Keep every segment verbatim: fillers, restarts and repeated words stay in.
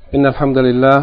إن الحمد لله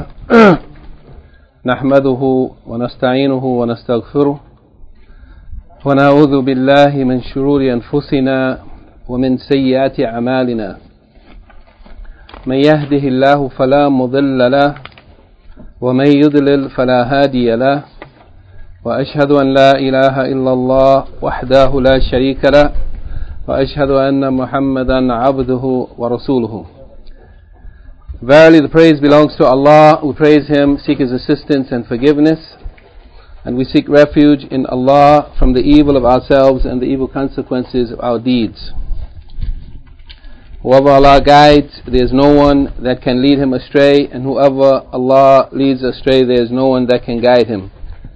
نحمده ونستعينه ونستغفره ونعوذ بالله من شرور أنفسنا ومن سيئات أعمالنا. من يهده الله فلا مضل له ومن يضلل فلا هادي له، وأشهد أن لا إله إلا الله وحده لا شريك له، وأشهد أن محمدا عبده ورسوله. Verily the praise belongs to Allah. We praise Him, seek His assistance and forgiveness, and we seek refuge in Allah from the evil of ourselves and the evil consequences of our deeds. Whoever Allah guides, there is no one that can lead him astray, and whoever Allah leads astray, there is no one that can guide him.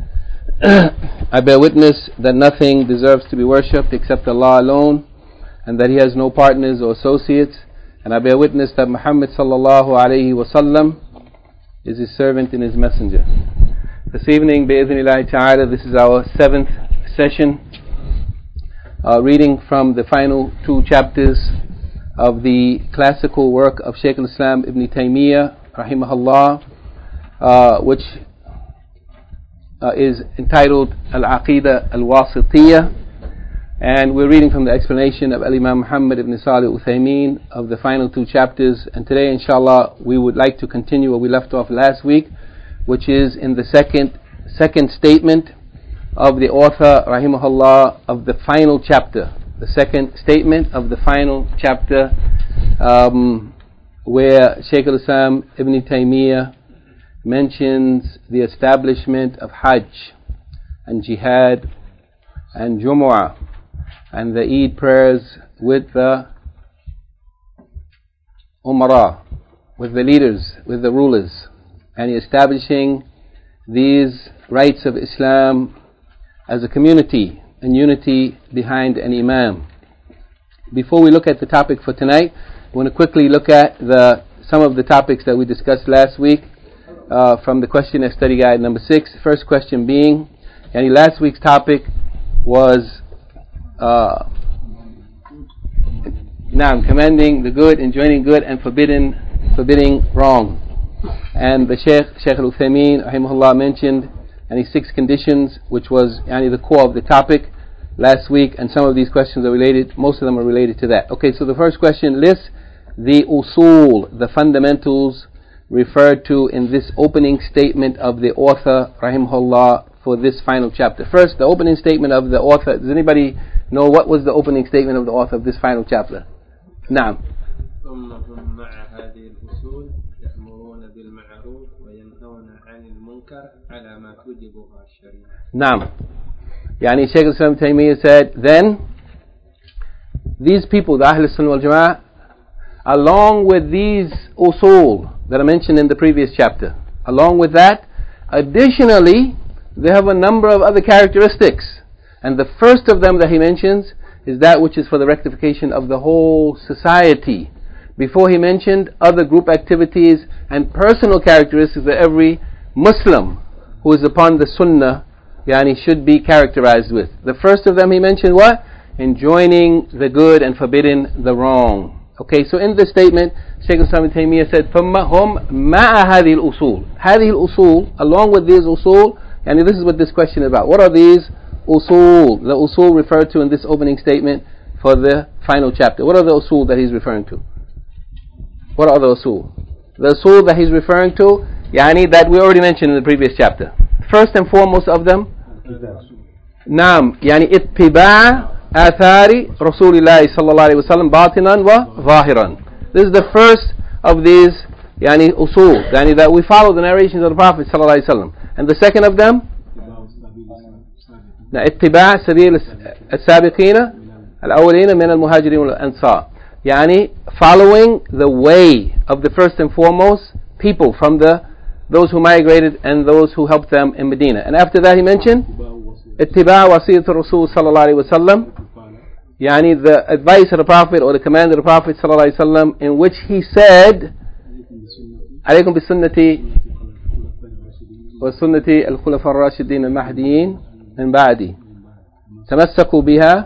I bear witness that nothing deserves to be worshipped except Allah alone, and that He has no partners or associates. And I bear witness that Muhammad sallallahu alayhi wa sallam is His servant and His messenger. This evening, bi'idhnillahi ta'ala, this is our seventh session, uh, reading from the final two chapters of the classical work of Shaykh al-Islam Ibn Taymiyyah, rahimahullah, uh, which uh, is entitled Al-Aqidah Al-Wasitiyah. And we're reading from the explanation of Al-Imam Muhammad ibn Salih Uthaymeen of the final two chapters. And today, inshallah, we would like to continue where we left off last week, which is in the second second statement of the author, rahimahullah, of the final chapter. The second statement of the final chapter, um, where Shaykh al-Islam Ibn Taymiyyah mentions the establishment of Hajj and Jihad and Jumu'ah and the Eid prayers with the Umara, with the leaders, with the rulers, and establishing these rights of Islam as a community and unity behind an Imam. Before we look at the topic for tonight, I want to quickly look at the some of the topics that we discussed last week uh, from the questionnaire study guide number six. First question being, and last week's topic was Uh, now, commending the good, enjoining good, and forbidding forbidding wrong. And the Shaykh Shaykh al-Uthaymeen rahimahullah mentioned any six conditions, which was yani, the core of the topic last week. And some of these questions are related. Most of them are related to that. Okay, so the first question lists the usul, the fundamentals referred to in this opening statement of the author rahimahullah for this final chapter. First, the opening statement of the author. Does anybody know what was the opening statement of the author of this final chapter? Naam. Naam. Yani Shaykh al-Islam Taymiyyah said, then these people, the Ahl Sunnah wal Jama'ah, along with these usul that I mentioned in the previous chapter, along with that, additionally, they have a number of other characteristics. And the first of them that he mentions is that which is for the rectification of the whole society. Before he mentioned other group activities and personal characteristics that every Muslim who is upon the Sunnah yani, should be characterized with. The first of them he mentioned what? Enjoining the good and forbidding the wrong. Okay, so in this statement, Shaykh al-Islam Ibn Taymiyyah said, ثُمَّ هُمْ مَعَ هَذِهِ الْأُصُولِ هذه الأصول, along with these usul, and this is what this question is about. What are these usul? The usul referred to in this opening statement for the final chapter. What are the usul that he's referring to? What are the usul? The usul that he's referring to, yani that we already mentioned in the previous chapter. First and foremost of them, Naam, yani ittiba' athari Rasulillah sallallahu alayhi wa sallam batinan wa zahiran. This is the first of these yani usul, yani that we follow the narrations of the Prophet sallallahu alayhi wa sallam. And the second of them, اتباع سبيل السابقين الأولين من المهاجرين والأنصار. يعني following the way of the first and foremost people from the those who migrated and those who helped them in Medina. And after that he mentioned اتباع وصية الرسول صلى الله عليه وسلم, يعني the advice of the Prophet or the command of the Prophet صلى الله عليه وسلم, in which he said عليكم بسنتي وسنة الخلفاء الراشدين المهديين من بعدي تمسكوا بها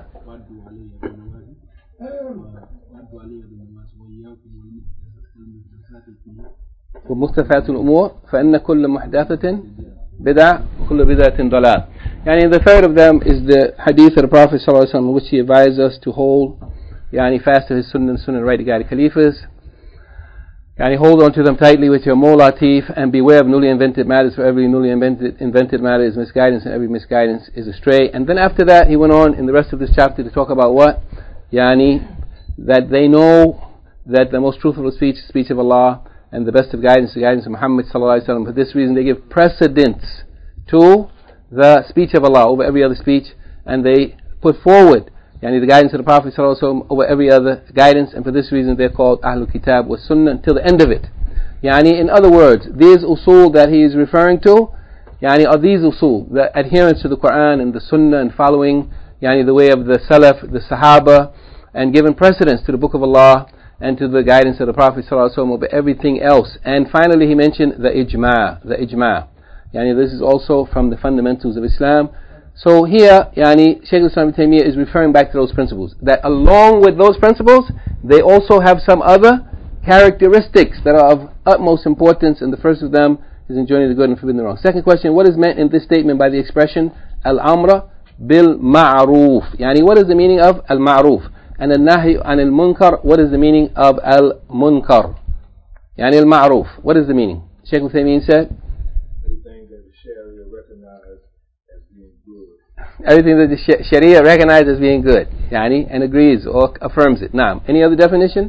ومحدثات الأمور فإن كل محدثة بدعة وكل بدعة ضلال. يعني the third of them is the hadith of the Prophet ﷺ, in which he advised us to hold yani fast to his sunnah and sunnah right guided caliphs. Yani hold on to them tightly with your molar teeth and beware of newly invented matters, for every newly invented, invented matter is misguidance and every misguidance is astray. And then after that he went on in the rest of this chapter to talk about what? Yani that they know that the most truthful speech is the speech of Allah, and the best of guidance is the guidance of Muhammad sallallahu alaihi wasallam. For this reason they give precedence to the speech of Allah over every other speech, and they put forward yani the guidance of the Prophet sallallahu alaihi wasallam over every other guidance, and for this reason they're called Ahlul Kitab wa Sunnah until the end of it. Yani in other words, these usul that he is referring to yani are these usul, the adherence to the Quran and the Sunnah and following yani the way of the Salaf, the Sahaba, and giving precedence to the Book of Allah and to the guidance of the Prophet ﷺ over everything else. And finally he mentioned the ijma', the ijma'. Yani this is also from the fundamentals of Islam. So here, yani Shaykh al-Islam Ibn Taymiyyah is referring back to those principles, that along with those principles, they also have some other characteristics that are of utmost importance, and the first of them is enjoining the good and forbidding the wrong. Second question, what is meant in this statement by the expression al-amra bil ma'ruf? Yani what is the meaning of al-ma'ruf? And al-nahy an al-munkar, what is the meaning of al-munkar? Yani al-ma'ruf, what is the meaning? Shaykh Uthaymeen said, everything that the Sharia recognized as being good. Everything that the Sharia recognizes as being good, yani, and agrees or affirms it. Naam. Any other definition?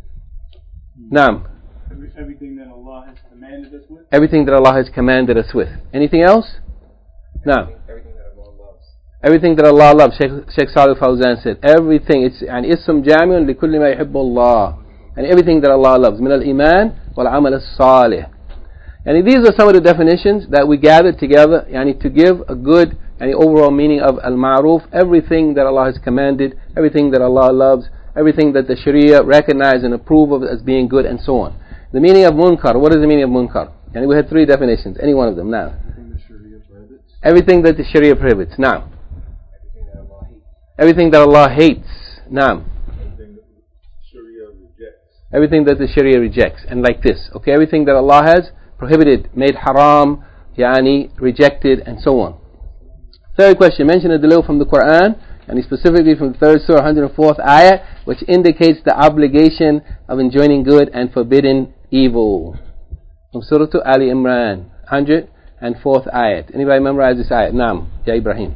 Naam. Everything that Allah has commanded us with. Everything that Allah has commanded us with. Anything else? Naam. Everything that Allah loves. Sheikh, Sheikh Salih Fawzan said, everything, it's an ism jami'un li kulli ma yuhibbu Allah. And everything that Allah loves. Min al-iman wal-amal as-salih. And these are some of the definitions that we gathered together yani, to give a good yani, overall meaning of al-ma'ruf. Everything that Allah has commanded, everything that Allah loves, everything that the Sharia recognize and approve of as being good, and so on. The meaning of munkar. What is the meaning of munkar? Yani, we had three definitions. Any one of them. Now. Everything that the Sharia prohibits. Now. Everything that Allah hates. Naam. Everything that the Sharia rejects. Everything that the Sharia rejects. And like this. Okay, everything that Allah has prohibited, made haram, yani, rejected, and so on. Third question. Mention a dalil from the Quran, and specifically from the third surah, one hundred fourth ayah, which indicates the obligation of enjoining good and forbidding evil. From Surah Ali Imran, one hundred fourth ayat. Anybody memorize this ayat? Naam. Ya Ibrahim.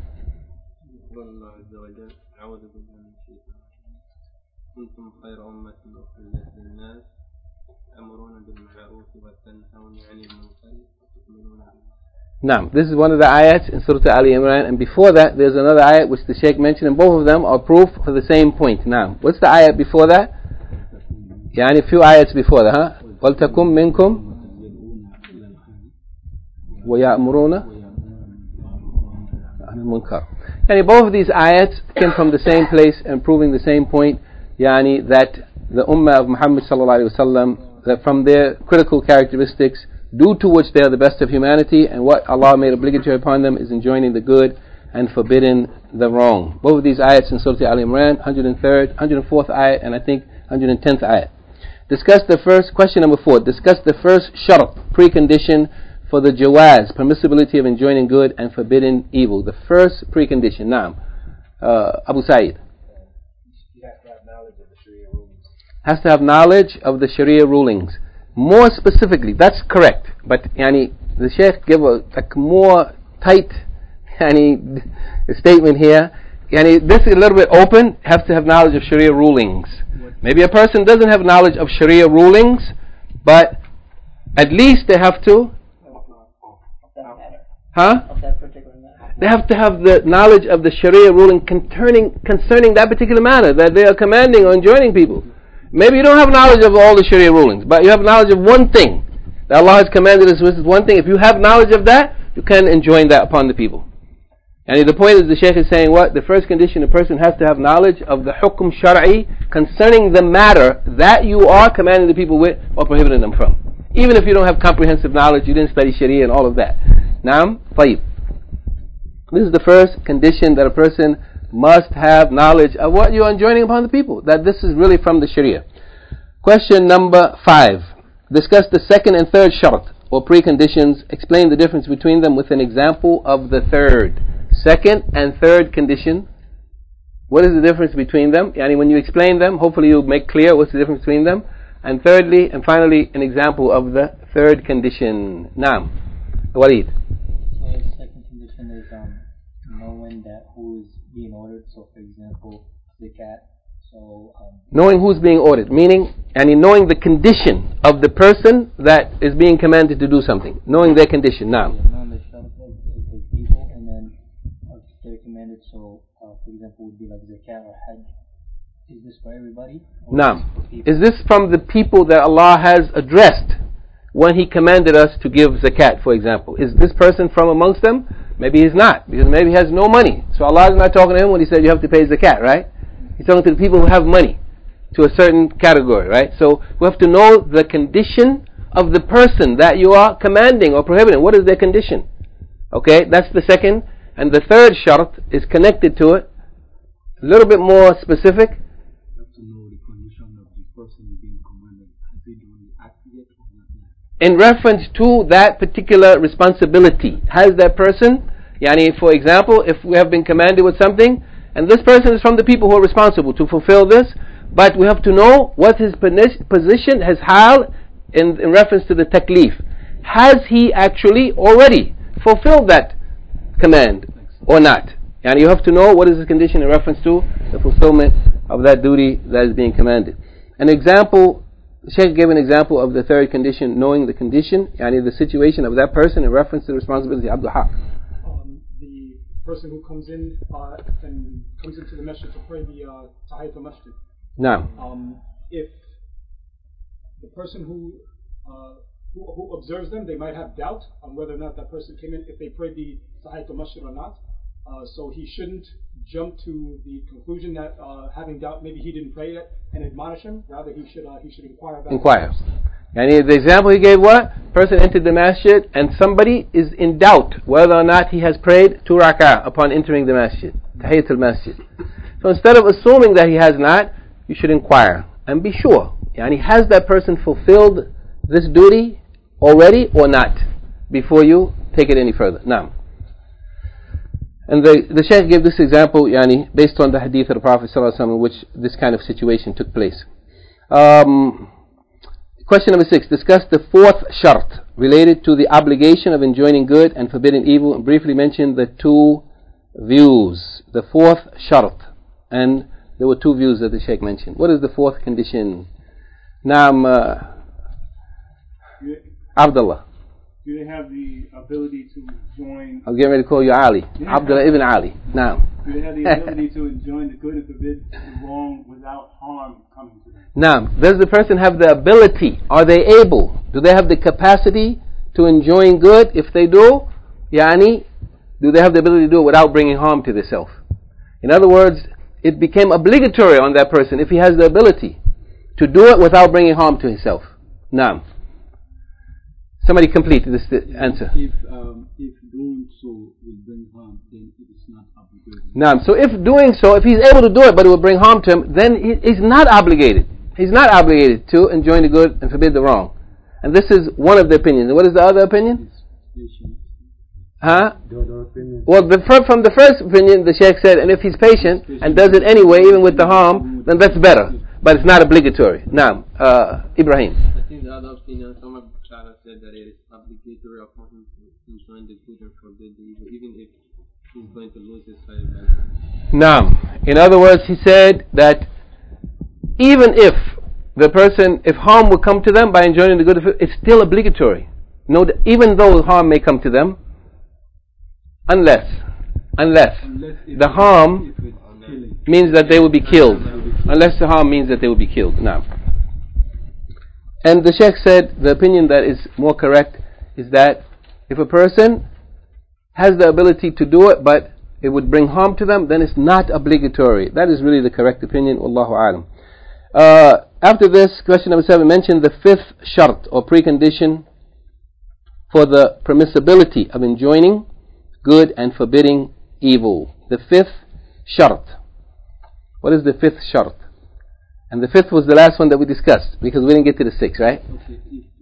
Now, this is one of the ayats in Surah Ali Imran, and before that there's another ayat which the Shaykh mentioned, and both of them are proof for the same point. Now, what's the ayat before that? Yani a few ayats before that, huh? وَلْتَكُمْ مِنْكُمْ وَيَأْمُرُونَ عَنِ الْمُنْكَرِ. Yani both of these ayats came from the same place and proving the same point, yani that the ummah of Muhammad sallallahu alaihi wasallam, that from their critical characteristics due to which they are the best of humanity, and what Allah made obligatory upon them is enjoining the good and forbidding the wrong. Both of these ayats in Surah Al Imran, one hundred third, one hundred fourth ayat, and I think one hundred tenth ayat. Discuss the first, question number four, discuss the first shart, precondition for the jawaz, permissibility of enjoining good and forbidding evil. The first precondition. Naam. Uh, Abu Sa'id. Has to have knowledge of the Sharia rulings. More specifically, that's correct, but yani, the Shaykh gave a like, more tight yani, statement here. Yani, this is a little bit open, have to have knowledge of Sharia rulings. Maybe a person doesn't have knowledge of Sharia rulings, but at least they have to, huh? They have to have the knowledge of the Sharia ruling concerning, concerning that particular matter that they are commanding or enjoining people. Maybe you don't have knowledge of all the Sharia rulings, but you have knowledge of one thing that Allah has commanded us with. One thing. If you have knowledge of that, you can enjoin that upon the people. And the point is, the Shaykh is saying what? The first condition, a person has to have knowledge of the hukum shar'i concerning the matter that you are commanding the people with or prohibiting them from. Even if you don't have comprehensive knowledge, you didn't study Sharia and all of that. Naam, tayyib. This is the first condition, that a person must have knowledge of what you are enjoining upon the people, that this is really from the Sharia. Question number five. discuss the second and third shart, or preconditions. Explain the difference between them with an example of the third. Second and third condition. What is the difference between them? Yani when you explain them, hopefully you'll make clear what's the difference between them. And thirdly, and finally, an example of the third condition. Naam. Walid. So the second condition is um, knowing that who is being ordered. So for example, zakat. So um, knowing who's being ordered, meaning, and in knowing the condition of the person that is being commanded to do something, knowing their condition. Now, knowing the shart of the people, and then uh, they're commanded. So, uh, for example, would be like zakat or hajj. Is this for everybody? Now, is this from the people that Allah has addressed when He commanded us to give zakat, for example? Is this person from amongst them? Maybe he's not, because maybe he has no money. So Allah is not talking to him when He said you have to pay zakat, right? He's talking to the people who have money, to a certain category, right? So we have to know the condition of the person that you are commanding or prohibiting. What is their condition? Okay, that's the second. And the third shart is connected to it, a little bit more specific. You have to know the condition of the person being commanded. Has he done the act yet or not yet? In reference to that particular responsibility. Has that person, yani for example, if we have been commanded with something, and this person is from the people who are responsible to fulfill this, but we have to know what his position, his hal, in, in reference to the taklif. Has he actually already fulfilled that command or not? And you have to know what is his condition in reference to the fulfillment of that duty that is being commanded. An example, the Shaykh gave an example of the third condition, knowing the condition, yani the situation of that person in reference to the responsibility. Abdul Haq. Person who comes in uh, and comes into the masjid to pray the uh, Tahiyyat al-Masjid. No. Um, if the person who, uh, who who observes them, they might have doubt on whether or not that person came in, if they prayed the Tahiyyat al-Masjid or not. Uh, so he shouldn't jump to the conclusion that uh, having doubt, maybe he didn't pray it, and admonish him. Rather, he should uh, he should inquire about. Inquire. And the example he gave, what? Person entered the masjid and somebody is in doubt whether or not he has prayed two rak'ah upon entering the masjid. Tahiyyat al-Masjid. So instead of assuming that he has not, you should inquire and be sure. Yani, has that person fulfilled this duty already or not? Before you take it any further. Now. And the, the Shaykh gave this example, yani, based on the hadith of the Prophet ﷺ, in which this kind of situation took place. Um... Question number six. Discuss the fourth shart related to the obligation of enjoining good and forbidding evil, and briefly mention the two views. The fourth shart. And there were two views that the Shaykh mentioned. What is the fourth condition? Naam, uh, Abdullah. Do they have the ability to join? I'm getting ready to call you Ali. Yeah. Abdullah ibn Ali. Now. Do they have the ability to enjoin the good and forbid the wrong without harm coming to them? Now, does the person have the ability? Are they able? Do they have the capacity to enjoin good? If they do, yani, do they have the ability to do it without bringing harm to themselves? In other words, it became obligatory on that person if he has the ability to do it without bringing harm to himself. Now. Somebody complete this answer. If um, if doing so will bring harm, then it is not obligated. Naam. So if doing so, if he's able to do it, but it will bring harm to him, then he, he's not obligated. He's not obligated to enjoin the good and forbid the wrong. And this is one of the opinions. And what is the other opinion? Huh? The other opinion. Well, the, from the first opinion, the Shaykh said, and if he's patient and does it anyway, even with the harm, then that's better. But it's not obligatory. Naam. Uh, Ibrahim. I think the other opinion, some of Shara said that it is obligatory upon him to enjoin the good and forbid the evil, even if he's going to lose his sight. Naam. In other words, he said that even if the person, if harm will come to them by enjoining the good, it's still obligatory. No, even though harm may come to them, unless, unless, unless the harm means that they will be killed. Unless the harm means that they will be killed. Now. And the Shaykh said the opinion that is more correct is that if a person has the ability to do it but it would bring harm to them, then it's not obligatory. That is really the correct opinion. Wallahu a'lam. Uh, after this, question number seven mentioned the fifth shart or precondition for the permissibility of enjoining good and forbidding evil. The fifth shart. What is the fifth shart? And the fifth was the last one that we discussed, because we didn't get to the sixth, right? Okay, if,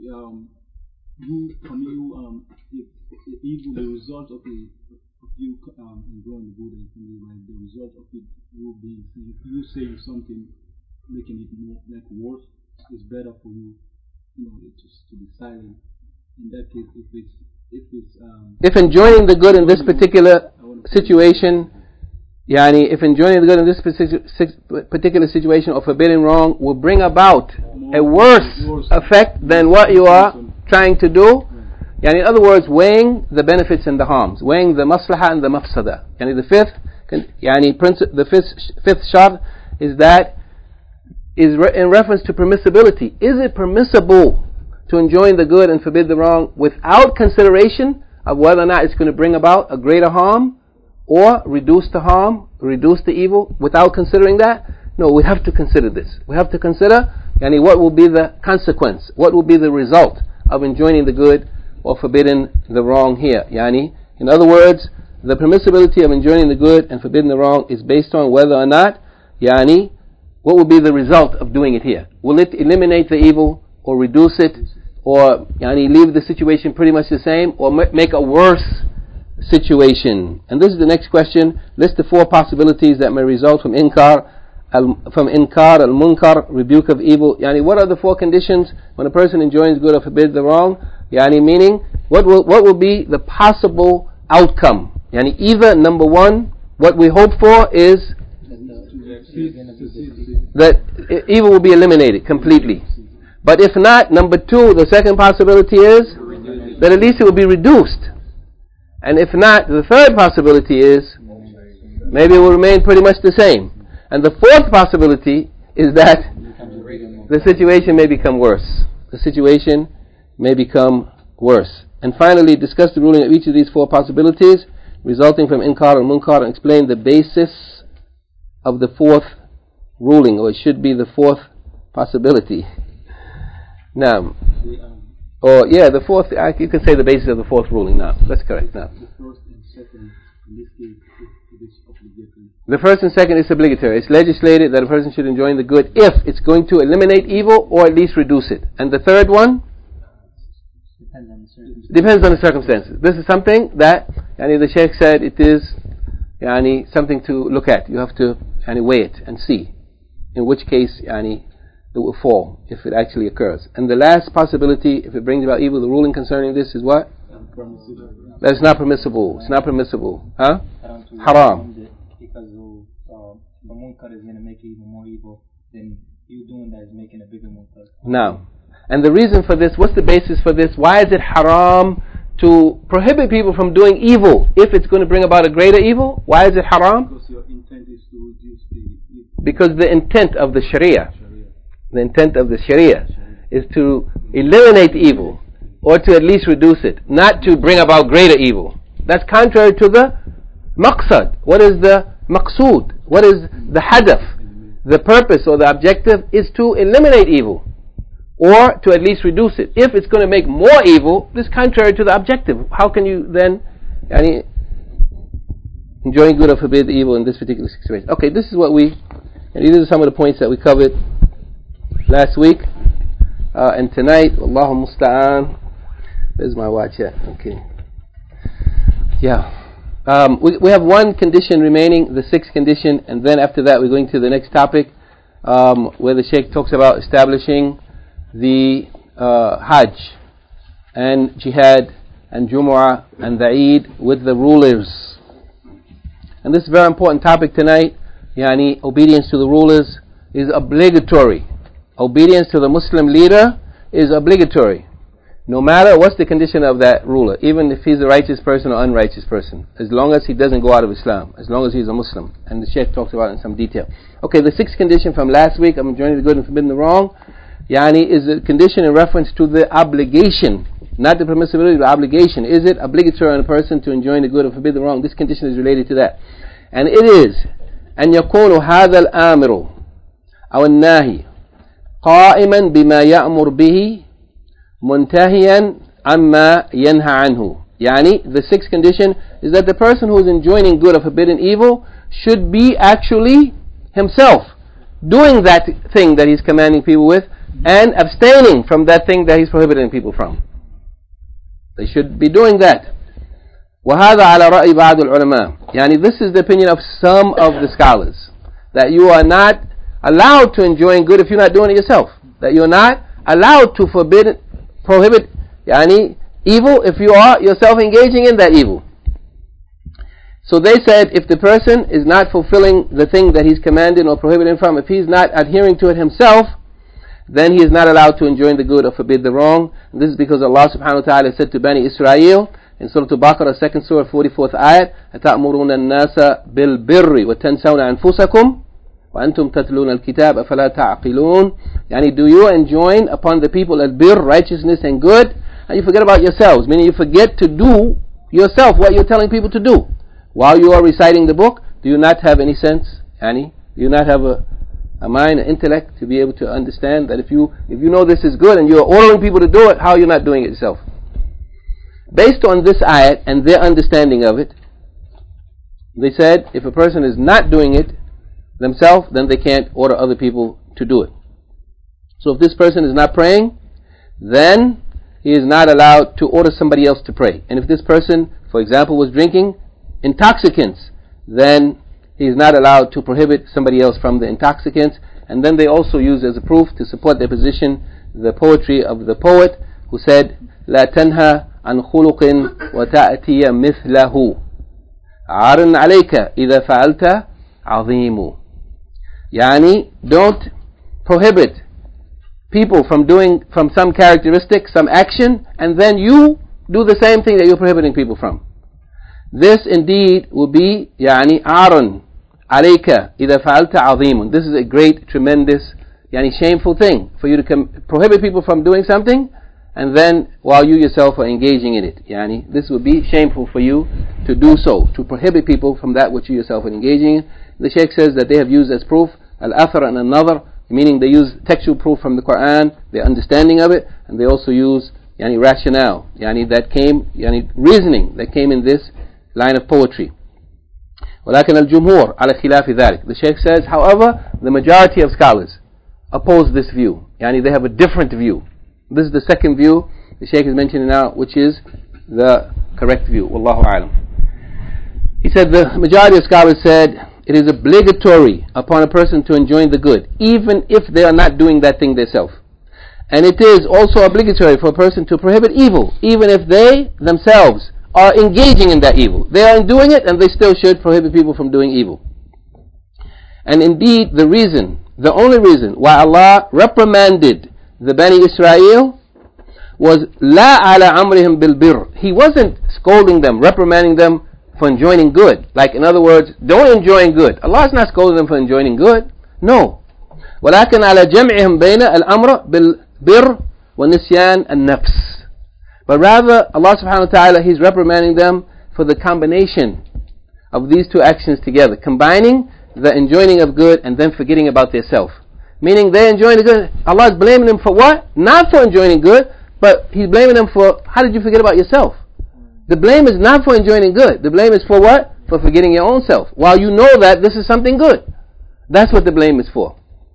um, you, for me, you, um, if, if evil, the result of the of you um, enjoying the good and something like the result of it, you being you saying something, making it more like worse, is better for you, you know, just to be silent. In that case, if it's if it's um, if enjoying the good in this particular situation, yani, if enjoying the good in this particular situation or forbidding wrong will bring about a worse effect than what you are trying to do. Yani, in other words, weighing the benefits and the harms, weighing the maslaha and the mafsada. Yani, the fifth, yani, the fifth, fifth shart is that is re- in reference to permissibility. Is it permissible to enjoin the good and forbid the wrong without consideration of whether or not it's going to bring about a greater harm or reduce the harm, reduce the evil, without considering that? No, we have to consider this. We have to consider yani, what will be the consequence, what will be the result of enjoining the good or forbidding the wrong here. Yani, in other words, the permissibility of enjoining the good and forbidding the wrong is based on whether or not, yani, what will be the result of doing it here. Will it eliminate the evil or reduce it, or yani, leave the situation pretty much the same, or make a worse situation? And this is the next question. List the four possibilities that may result from inkar, al, from inkar al-munkar, rebuke of evil. Yani, what are the four conditions when a person enjoins good or forbids the wrong? Yani, meaning, what will what will be the possible outcome? Yani, either number one, what we hope for is that evil will be eliminated completely. But if not, number two, the second possibility is that at least it will be reduced. And if not, the third possibility is maybe it will remain pretty much the same. And the fourth possibility is that the situation may become worse. The situation may become worse. And finally, discuss the ruling of each of these four possibilities resulting from inkar and munkar, and explain the basis of the fourth ruling, or it should be the fourth possibility. Now, or yeah, the fourth, you can say the basis of the fourth ruling now. That's correct now. The first and second, in this case, it is obligatory. The first and second is obligatory. It's legislated that a person should enjoin the good if it's going to eliminate evil or at least reduce it. And the third one? Depends on the circumstances. Depends on the circumstances. This is something that, yani, the Sheikh said it is yani, something to look at. You have to yani, weigh it and see in which case yani, it will fall, if it actually occurs. And the last possibility, if it brings about evil, the ruling concerning this is what? That it's not permissible. It's not permissible. Huh? Haram. Because uh, the munkar is going to make it even more evil, then you doing that is making a bigger munkar. Now, and the reason for this, what's the basis for this? Why is it haram to prohibit people from doing evil if it's going to bring about a greater evil? Why is it haram? Because your intent is to reduce the evil. Because the intent of the Sharia, the intent of the Sharia is to eliminate evil, or to at least reduce it, not to bring about greater evil. That's contrary to the maqsad. What is the maqsood? What is the hadaf? The purpose or the objective is to eliminate evil, or to at least reduce it. If it's going to make more evil, this is contrary to the objective. How can you then yani, enjoin good or forbid evil in this particular situation? Okay, this is what we, and these are some of the points that we covered last week, uh, and tonight, Allahu musta'an. There's my watch here. Okay. Yeah. Um, we, we have one condition remaining, the sixth condition, and then after that we're going to the next topic, um, where the Shaykh talks about establishing the uh, Hajj and Jihad and Jumu'ah and the Eid with the rulers. And this is a very important topic tonight. Yani, obedience to the rulers is obligatory. Obedience to the Muslim leader is obligatory, no matter what's the condition of that ruler, even if he's a righteous person or unrighteous person, as long as he doesn't go out of Islam, as long as he's a Muslim. And the Shaykh talks about it in some detail. Okay, the sixth condition from last week, I'm enjoining the good and forbidding the wrong, yani, is a condition in reference to the obligation, not the permissibility, but obligation. Is it obligatory on a person to enjoin the good and forbid the wrong? This condition is related to that. And it is أن يكون هذا الآمر أو الناهي قائما بما يأمر به منتهيا عما ينهى عنه. Yani, the sixth condition is that the person who is enjoining good or forbidding evil should be actually himself doing that thing that he's commanding people with, and abstaining from that thing that he's prohibiting people from. They should be doing that. وهذا على رأي بعض العلماء. يعني this is the opinion of some of the scholars, that you are not allowed to enjoy good if you're not doing it yourself. That you're not allowed to forbid, prohibit yani, evil if you are yourself engaging in that evil. So they said if the person is not fulfilling the thing that he's commanding or prohibiting from, if he's not adhering to it himself, then he is not allowed to enjoin the good or forbid the wrong. And this is because Allah subhanahu wa ta'ala said to Bani Israel in Surah Al-Baqarah, second surah, forty-fourth ayat, أَتَأْمُرُونَ النَّاسَ بِالْبِرِّ وَتَنْسَوْنَ أَنفُسَكُمْ وَأَنْتُمْ تَتْلُونَ الْكِتَابَ أَفَلَا تَعْقِلُونَ. Yani, do you enjoin upon the people al-birr, righteousness and good, and you forget about yourselves, meaning you forget to do yourself what you're telling people to do. While you are reciting the book, do you not have any sense? Yani, do you not have a, a mind, an intellect to be able to understand that if you if you know this is good and you're ordering people to do it, how are you not doing it yourself? Based on this ayat and their understanding of it, they said if a person is not doing it themselves, then they can't order other people to do it. So if this person is not praying, then he is not allowed to order somebody else to pray. And if this person, for example, was drinking intoxicants, then he is not allowed to prohibit somebody else from the intoxicants. And then they also use as a proof to support their position the poetry of the poet who said, لا تنهى عن خلق وتأتي مثله عار عليك إذا فعلت عظيم. Yani, don't prohibit people from doing, from some characteristic, some action, and then you do the same thing that you're prohibiting people from. This indeed will be يعني عار عليك إذا فعلت عظيم. This is a great, tremendous, يعني shameful thing for you to com- prohibit people from doing something, and then while you yourself are engaging in it. Yani, this would be shameful for you to do so, to prohibit people from that which you yourself are engaging in. The Shaykh says that they have used as proof al-athar and another, meaning they use textual proof from the Quran, their understanding of it, and they also use yani rationale, yani that came, yani reasoning that came in this line of poetry. ولكن الجمهور على خلاف ذلك. The Shaykh says, however, the majority of scholars oppose this view. Yani they have a different view. This is the second view the Shaykh is mentioning now, which is the correct view. Wallahu a'lam. He said the majority of scholars said it is obligatory upon a person to enjoin the good, even if they are not doing that thing themselves. And it is also obligatory for a person to prohibit evil, even if they themselves are engaging in that evil. They are doing it and they still should prohibit people from doing evil. And indeed, the reason, the only reason why Allah reprimanded the Bani Israel was La ala amrihim bil birr. He wasn't scolding them, reprimanding them for enjoining good. Like, in other words, don't enjoin good. Allah is not scolding them for enjoining good. No. ولكن على جمعهم بين الأمر بالبر ونسيان النفس. But rather, Allah subhanahu wa ta'ala, He's reprimanding them for the combination of these two actions together. Combining the enjoining of good and then forgetting about their self. Meaning they enjoin the good. Allah is blaming them for what? Not for enjoining good, but He's blaming them for, how did you forget about yourself? The blame is not for enjoining good. The blame is for what? For forgetting your own self. While you know that this is something good. That's what the blame is for.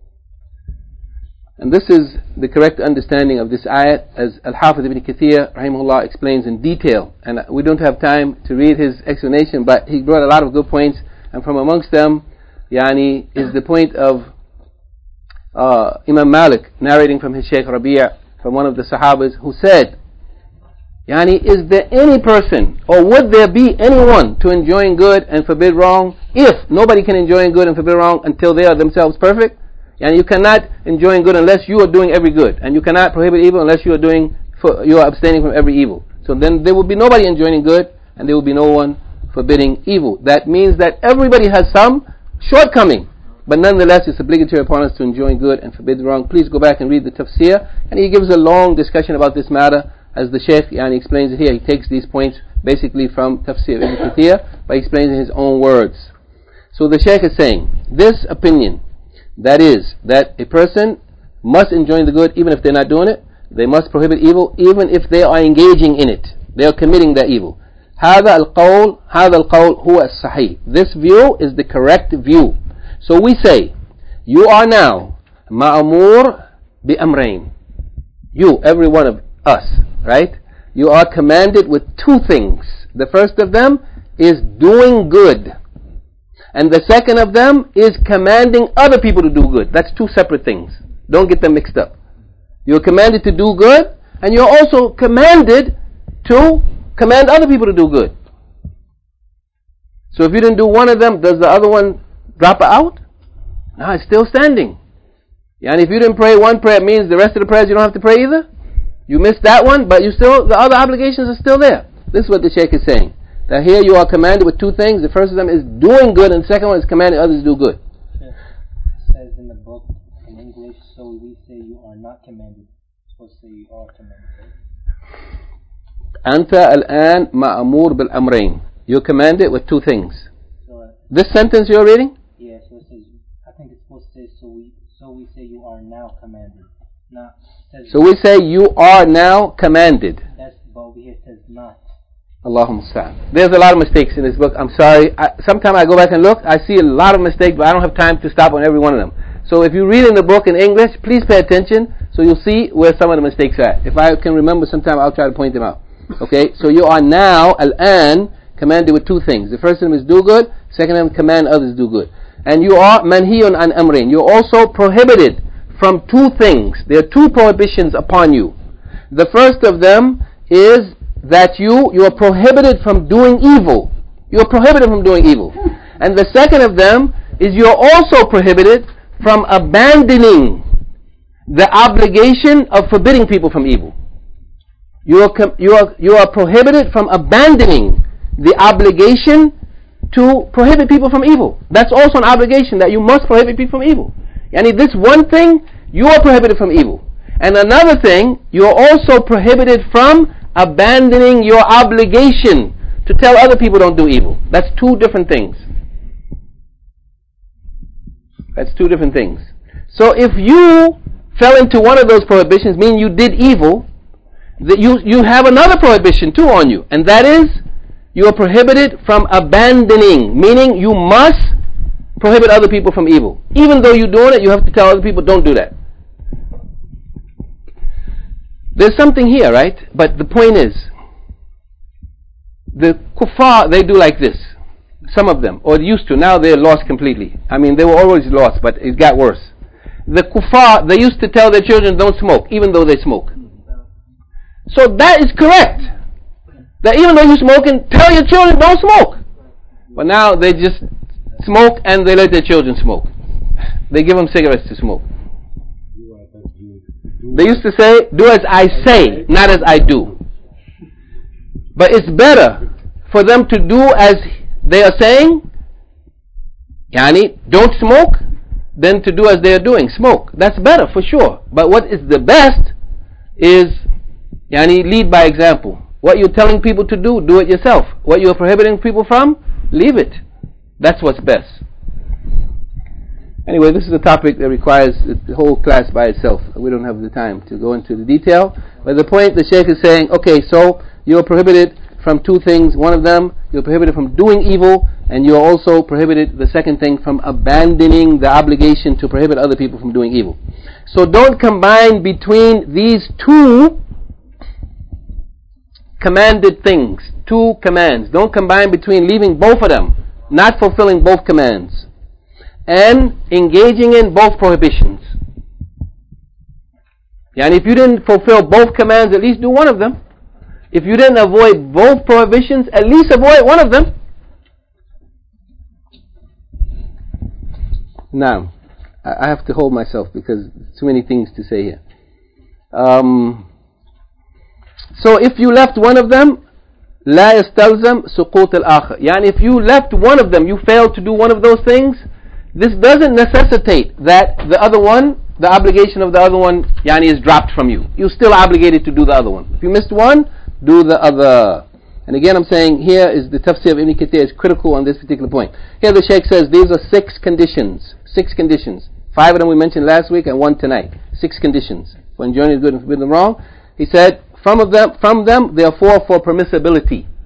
And this is the correct understanding of this ayat, as Al-Hafiz ibn Kathir rahimahullah explains in detail. And we don't have time to read his explanation, but he brought a lot of good points. And from amongst them, yani, is the point of uh, Imam Malik narrating from his Shaykh Rabi' from one of the Sahabas who said, Yani, is there any person, or would there be anyone to enjoin good and forbid wrong, if nobody can enjoin good and forbid wrong until they are themselves perfect? Yani, you cannot enjoin good unless you are doing every good, and you cannot prohibit evil unless you are doing, for, you are abstaining from every evil. So then there will be nobody enjoining good, and there will be no one forbidding evil. That means that everybody has some shortcoming, but nonetheless it's obligatory upon us to enjoin good and forbid wrong. Please go back and read the tafsir, and he gives a long discussion about this matter. As the Shaykh yani, explains it here, he takes these points basically from Tafsir Ibn Kathir, but he explains in his own words. So the Shaykh is saying, this opinion, that is, that a person must enjoin the good even if they're not doing it, they must prohibit evil even if they are engaging in it, they are committing that evil. هذا القول هذا القول هو الصحيح. This view is the correct view. So we say, you are now ma'amur بأمرين. You, every one of us, right? You are commanded with two things. The first of them is doing good. And the second of them is commanding other people to do good. That's two separate things. Don't get them mixed up. You're commanded to do good, and you're also commanded to command other people to do good. So if you didn't do one of them, does the other one drop out? No, it's still standing. And if you didn't pray one prayer, it means the rest of the prayers you don't have to pray either. You missed that one, but you still, the other obligations are still there. This is what the Shaykh is saying. That here you are commanded with two things. The first of them is doing good, and the second one is commanding others to do good. It says in the book, in English, so we say you are not commanded. It's supposed to say you are commanded, right? أنت الآن مأمور بالأمرين. You're commanded with two things. So, uh, this sentence you're reading? Yeah, so it says, I think it's supposed to say, so we, so we say you are now commanded. Not, so we say you are now commanded. That's, but over here it says not. Allahumma sa'an. There's a lot of mistakes in this book. I'm sorry. I, sometimes I go back and look. I see a lot of mistakes, but I don't have time to stop on every one of them. So if you're reading the book in English, please pay attention so you'll see where some of the mistakes are at. If I can remember sometime, I'll try to point them out. Okay? So you are now, al-an, commanded with two things. The first of them is do good. Second of them, command others to do good. And you are manhiyun an amrin. You're also prohibited from two things. There are two prohibitions upon you. The first of them is that you you are prohibited from doing evil. You are prohibited from doing evil. And the second of them is you are also prohibited from abandoning the obligation of forbidding people from evil. You are you are you are prohibited from abandoning the obligation to prohibit people from evil. That's also an obligation, that you must prohibit people from evil. Yani this one thing, you are prohibited from evil. And another thing, you are also prohibited from abandoning your obligation to tell other people don't do evil. That's two different things. That's two different things. So if you fell into one of those prohibitions, meaning you did evil, that you, you have another prohibition too on you. And that is, you are prohibited from abandoning, meaning you must prohibit other people from evil. Even though you're doing it, you have to tell other people don't do that. There's something here, right? But the point is, the kuffar, they do like this. Some of them, or they used to. Now they're lost completely. I mean, they were always lost, but it got worse. The kuffar, they used to tell their children don't smoke, even though they smoke. So that is correct. That even though you're smoking, tell your children don't smoke. But now they just smoke and they let their children smoke. They give them cigarettes to smoke. They used to say, do as I say, not as I do. But it's better for them to do as they are saying, yani, don't smoke, than to do as they are doing, smoke. That's better for sure. But what is the best is, yani, lead by example. What you're telling people to do, do it yourself. What you're prohibiting people from, leave it. That's what's best. Anyway, this is a topic that requires the whole class by itself. We don't have the time to go into the detail. But the point the Shaykh is saying, okay, so you're prohibited from two things. One of them, you're prohibited from doing evil, and you're also prohibited, the second thing, from abandoning the obligation to prohibit other people from doing evil. So don't combine between these two commanded things, two commands. Don't combine between leaving both of them, not fulfilling both commands, and engaging in both prohibitions. And if you didn't fulfill both commands, at least do one of them. If you didn't avoid both prohibitions, at least avoid one of them. Now, I have to hold myself because too many things to say here. Um, so if you left one of them, لا يستلزم سقوط الآخر. يعني if you left one of them, you failed to do one of those things, this doesn't necessitate that the other one, the obligation of the other one, yani, is dropped from you. You're still obligated to do the other one. If you missed one, do the other. And again, I'm saying here is the tafsir of Ibn Kathir is critical on this particular point. Here the Shaykh says these are six conditions. Six conditions. Five of them we mentioned last week and one tonight. Six conditions. For enjoining the good and forbidding the wrong. He said, from of them, from them, there are four for permissibility.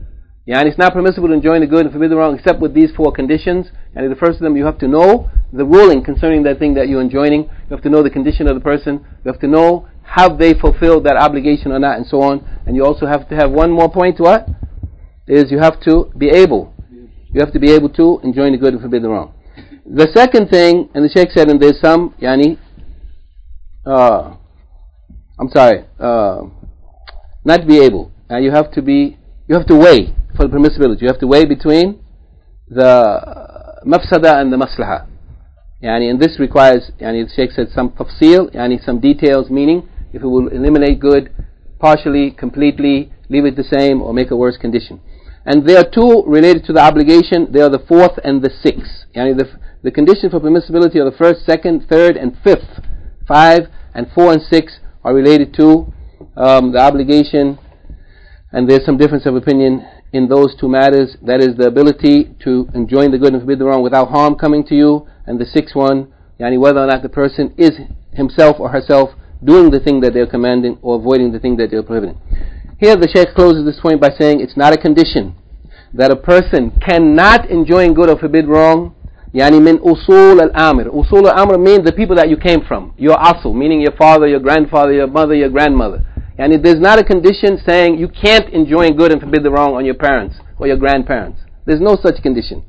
Yani it's not permissible to enjoin the good and forbid the wrong except with these four conditions. And the first of them, you have to know the ruling concerning that thing that you're enjoining. You have to know the condition of the person. You have to know have they fulfilled that obligation or not, and so on. And you also have to have one more point. What is you have to be able. You have to be able to enjoin the good and forbid the wrong. The second thing, and the Shaykh said, and there's some, yani, uh, I'm sorry, uh, not be able. Uh, you have to be, you have to weigh for the permissibility. You have to weigh between the mafsada and the maslaha. Yani, and this requires, yani, the Shaykh said, some tafsil, yani, some details, meaning if it will eliminate good partially, completely, leave it the same, or make a worse condition. And there are two related to the obligation. They are the fourth and the sixth. Yani the, the condition for permissibility are the first, second, third, and fifth. Five and four and six are related to um, the obligation, and there's some difference of opinion in those two matters. That is the ability to enjoin the good and forbid the wrong without harm coming to you, and the sixth one, yani whether or not the person is himself or herself doing the thing that they're commanding or avoiding the thing that they're prohibiting. Here the Shaykh closes this point by saying it's not a condition that a person cannot enjoin good or forbid wrong. Yani min usul al-amr. Usul al-amr means the people that you came from. Your asl, meaning your father, your grandfather, your mother, your grandmother. Yani there's not a condition saying you can't enjoin good and forbid the wrong on your parents or your grandparents. There's no such condition.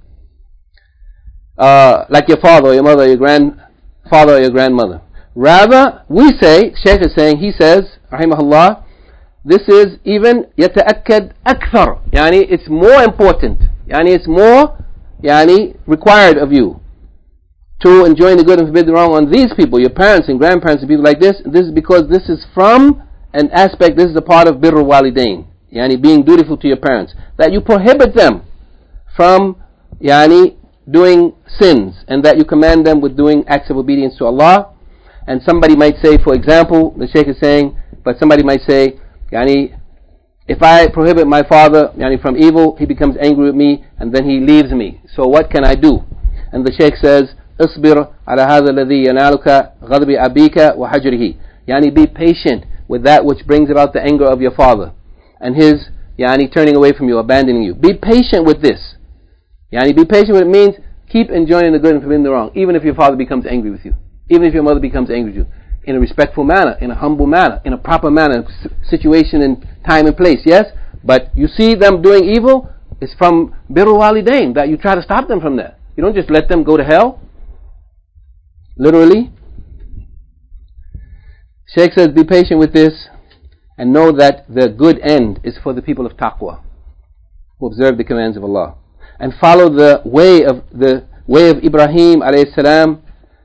Uh, like your father or your mother or your grandfather or your grandmother. Rather, we say, Shaykh is saying, he says, rahimahullah, this is even يتأكد أكثر. Yani it's more important. Yani it's more yani required of you to enjoin the good and forbid the wrong on these people, your parents and grandparents and people like this. This is because this is from an aspect, this is a part of birrul walidain. Yani being dutiful to your parents. That you prohibit them from yani doing sins, and that you command them with doing acts of obedience to Allah. And somebody might say, for example, the Shaykh is saying, but somebody might say, Yani, if I prohibit my father yani, from evil, he becomes angry with me and then he leaves me. So what can I do? And the Shaykh says, اصبر على هذا الذي ينالك غضب أبيك وحجره. Yani, be patient with that which brings about the anger of your father and his yani, turning away from you, abandoning you. Be patient with this. Yani, be patient with it means keep enjoying the good and forbidding the wrong, even if your father becomes angry with you, even if your mother becomes angry with you. In a respectful manner, in a humble manner, in a proper manner, situation and time and place, yes? But you see them doing evil, it's from birrul walidain, that you try to stop them from that. You don't just let them go to hell. Literally. Shaykh says, be patient with this, and know that the good end is for the people of taqwa, who observe the commands of Allah, and follow the way of the way of Ibrahim alayhi salam,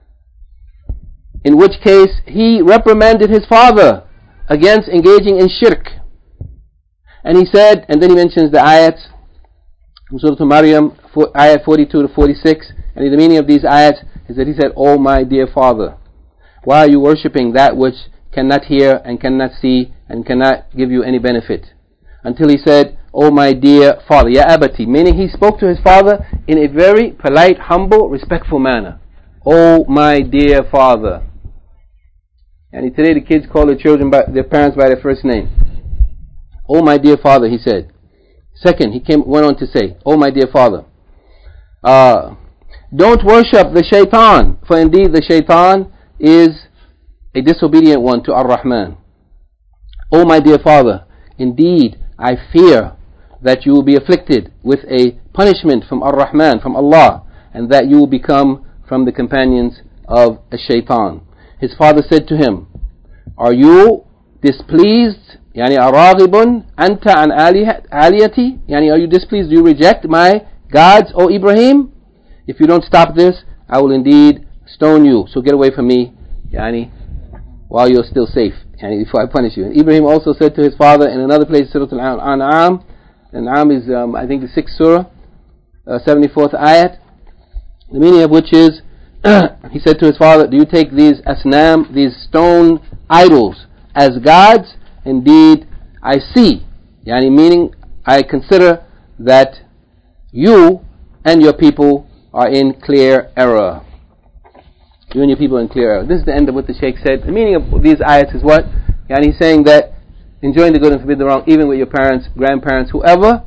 in which case he reprimanded his father against engaging in shirk. And he said, and then he mentions the ayats from Surah Maryam, ayat forty-two to forty-six, and the meaning of these ayats is that he said, "O my dear father, why are you worshipping that which cannot hear and cannot see and cannot give you any benefit?" Until he said, "O my dear father," Ya abati, meaning he spoke to his father in a very polite, humble, respectful manner. "O my dear father." And today the kids call their children by their parents by their first name. "Oh my dear father," he said. Second, he came went on to say, "Oh my dear father, uh, don't worship the shaitan, for indeed the shaitan is a disobedient one to Ar-Rahman. Oh my dear father, indeed I fear that you will be afflicted with a punishment from Ar-Rahman, from Allah, and that you will become from the companions of a shaitan." His father said to him, "Are you displeased? Yani araghibun anta an aliyati? Yani are you displeased? Do you reject my gods, O Ibrahim? If you don't stop this, I will indeed stone you. So get away from me, yani, while you're still safe, yani, before I punish you." And Ibrahim also said to his father in another place, Surah Al-An'am, An'am is um, I think the sixth surah, uh, seventy-fourth ayat, the meaning of which is, he said to his father, "Do you take these asnam, these stone idols, as gods? Indeed, I see." Yani meaning, I consider that you and your people are in clear error. You and your people are in clear error. This is the end of what the Shaykh said. The meaning of these ayats is what? Yani he's saying that enjoying the good and forbid the wrong, even with your parents, grandparents, whoever,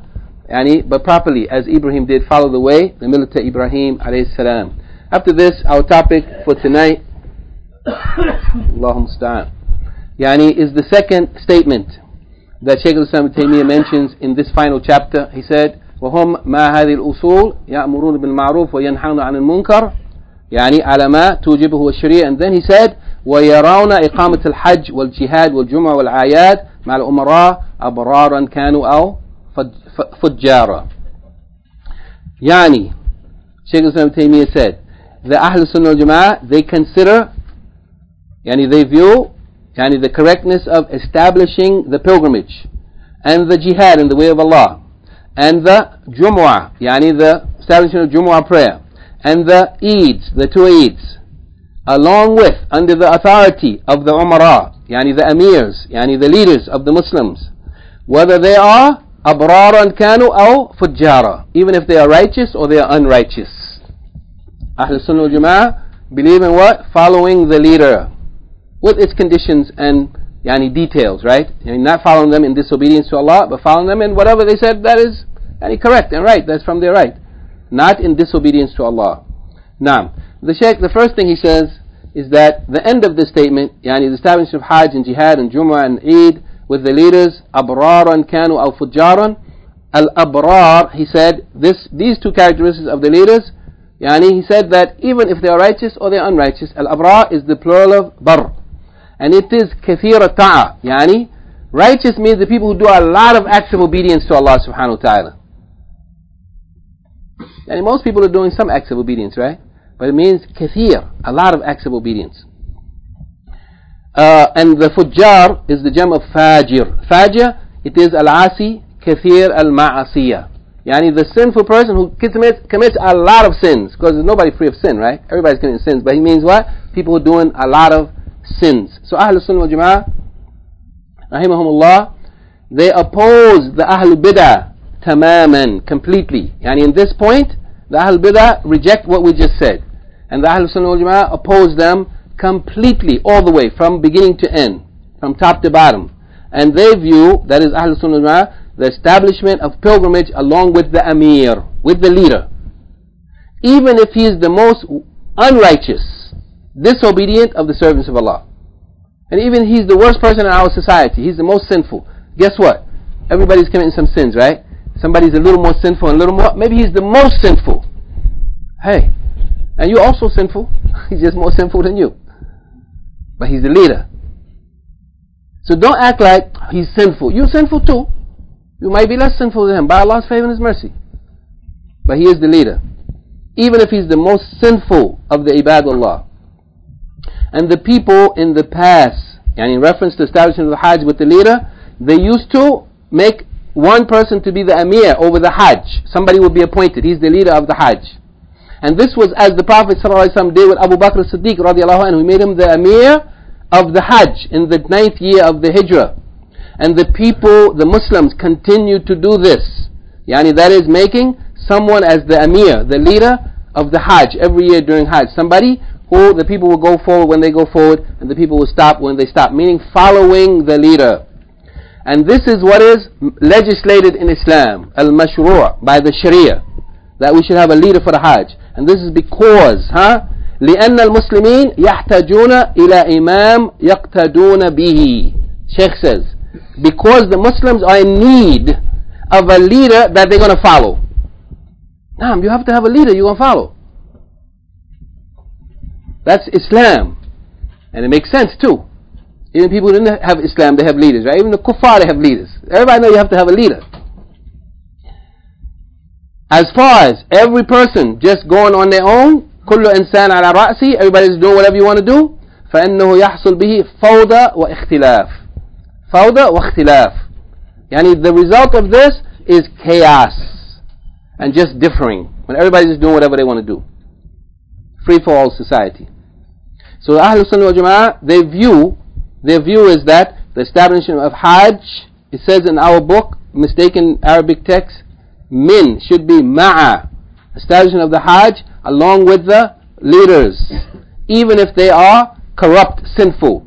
Yani, but properly, as Ibrahim did, follow the way, the Millata Ibrahim alayhi salam. After this, our topic for tonight, Allahumma musta'an, yani, is the second statement that Shaykh al-Islam ibn Taymiyyah mentions in this final chapter. He said, وهم ما هذه الأصول يأمرون بالمعروف وينهون عن المنكر يعني على ما توجبه الشريعة. And then he said ويرون إقامة الحج والجهاد والجمعة والعايات مع الأمراء أبرارا كانوا أو فجارا. يعني Shaykh al-Islam ibn Taymiyyah said the Ahl Sunnah wal Jama'ah, they consider, yani they view, yani the correctness of establishing the pilgrimage and the jihad in the way of Allah and the Jumu'ah, yani the establishment of Jumu'ah prayer, and the Eids, the two Eids, along with, under the authority of the Umara, yani the Amirs, yani the leaders of the Muslims, whether they are Abraran Kanu aw Fujjara, even if they are righteous or they are unrighteous. Ahl Sunnah wal Jama'ah believe in what? Following the leader, with its conditions and yani details, right? Yani not following them in disobedience to Allah, but following them in whatever they said that is yani correct and right, that's from their right, not in disobedience to Allah. Now, the Shaykh, the first thing he says is that the end of this statement, yani the establishment of Hajj and Jihad and Jumu'ah and Eid with the leaders, Abraran Kanu aw Fujjaran. Al-Abrar, he said, this these two characteristics of the leaders, yani he said that even if they are righteous or they are unrighteous, Al-Abrar is the plural of Bar. And it is kathira ta'a, yani righteous means the people who do a lot of acts of obedience to Allah subhanahu wa ta'ala. Yani most people are doing some acts of obedience, right? But it means kathir, a lot of acts of obedience. Uh, and the fujjar is the jam of fajir. Fajir, it is al-asi kathir al-ma'asiyah. Yani the sinful person who commits, commits a lot of sins, because there's nobody free of sin, right? Everybody's committing sins, but he means what? People who are doing a lot of sins. So Ahlul Sunnah wal Jama'ah, rahimahumullah, they oppose the Ahlul Bid'ah tamaman, completely. Yani in this point, the Ahlul Bid'ah reject what we just said, and the Ahlul Sunnah wal Jama'ah oppose them completely, all the way, from beginning to end, from top to bottom. And they view, that is Ahlul Sunnah wal Jama'ah, the establishment of pilgrimage along with the Amir, with the leader, even if he is the most unrighteous, disobedient of the servants of Allah. And even he's the worst person in our society, he's the most sinful. Guess what? Everybody's committing some sins, right? Somebody's a little more sinful and a little more, maybe he's the most sinful. Hey, and you're also sinful. He's just more sinful than you. But he's the leader. So don't act like he's sinful. You're sinful too. You might be less sinful than him by Allah's favor and His mercy. But he is the leader. Even if he's the most sinful of the ibadullah. And the people in the past, and in reference to establishment of the Hajj with the leader, they used to make one person to be the Amir over the Hajj. Somebody would be appointed. He's the leader of the Hajj. And this was as the Prophet ﷺ did with Abu Bakr as-Siddiq radiallahu anhu. He made him the Amir of the Hajj in the ninth year of the Hijrah. And the people, the Muslims, continued to do this. Yani that is making someone as the Amir, the leader of the Hajj every year during Hajj. Somebody who the people will go forward when they go forward and the people will stop when they stop. Meaning following the leader. And this is what is legislated in Islam, al-mashru' by the Sharia, that we should have a leader for the Hajj. And this is because, huh? لأن المسلمين يحتاجون إلى إمام يقتدون به. Sheikh says, because the Muslims are in need of a leader that they're going to follow. Nah, you have to have a leader you're going to follow. That's Islam. And it makes sense too. Even people who didn't have Islam, they have leaders, right? Even the kuffar, they have leaders. Everybody knows you have to have a leader. As far as every person just going on their own, كل إنسان على رأسي, everybody's doing whatever you want to do, فإنه يحصل به فوضى واختلاف. فوضى واختلاف. Yani the result of this is chaos and just differing. When everybody's just doing whatever they want to do. Free for all society. So the Ahlul Sunnah wal Jama'ah, they view, their view is that the establishment of Hajj, it says in our book, mistaken Arabic text, min should be ma'a, establishment of the Hajj along with the leaders, even if they are corrupt, sinful.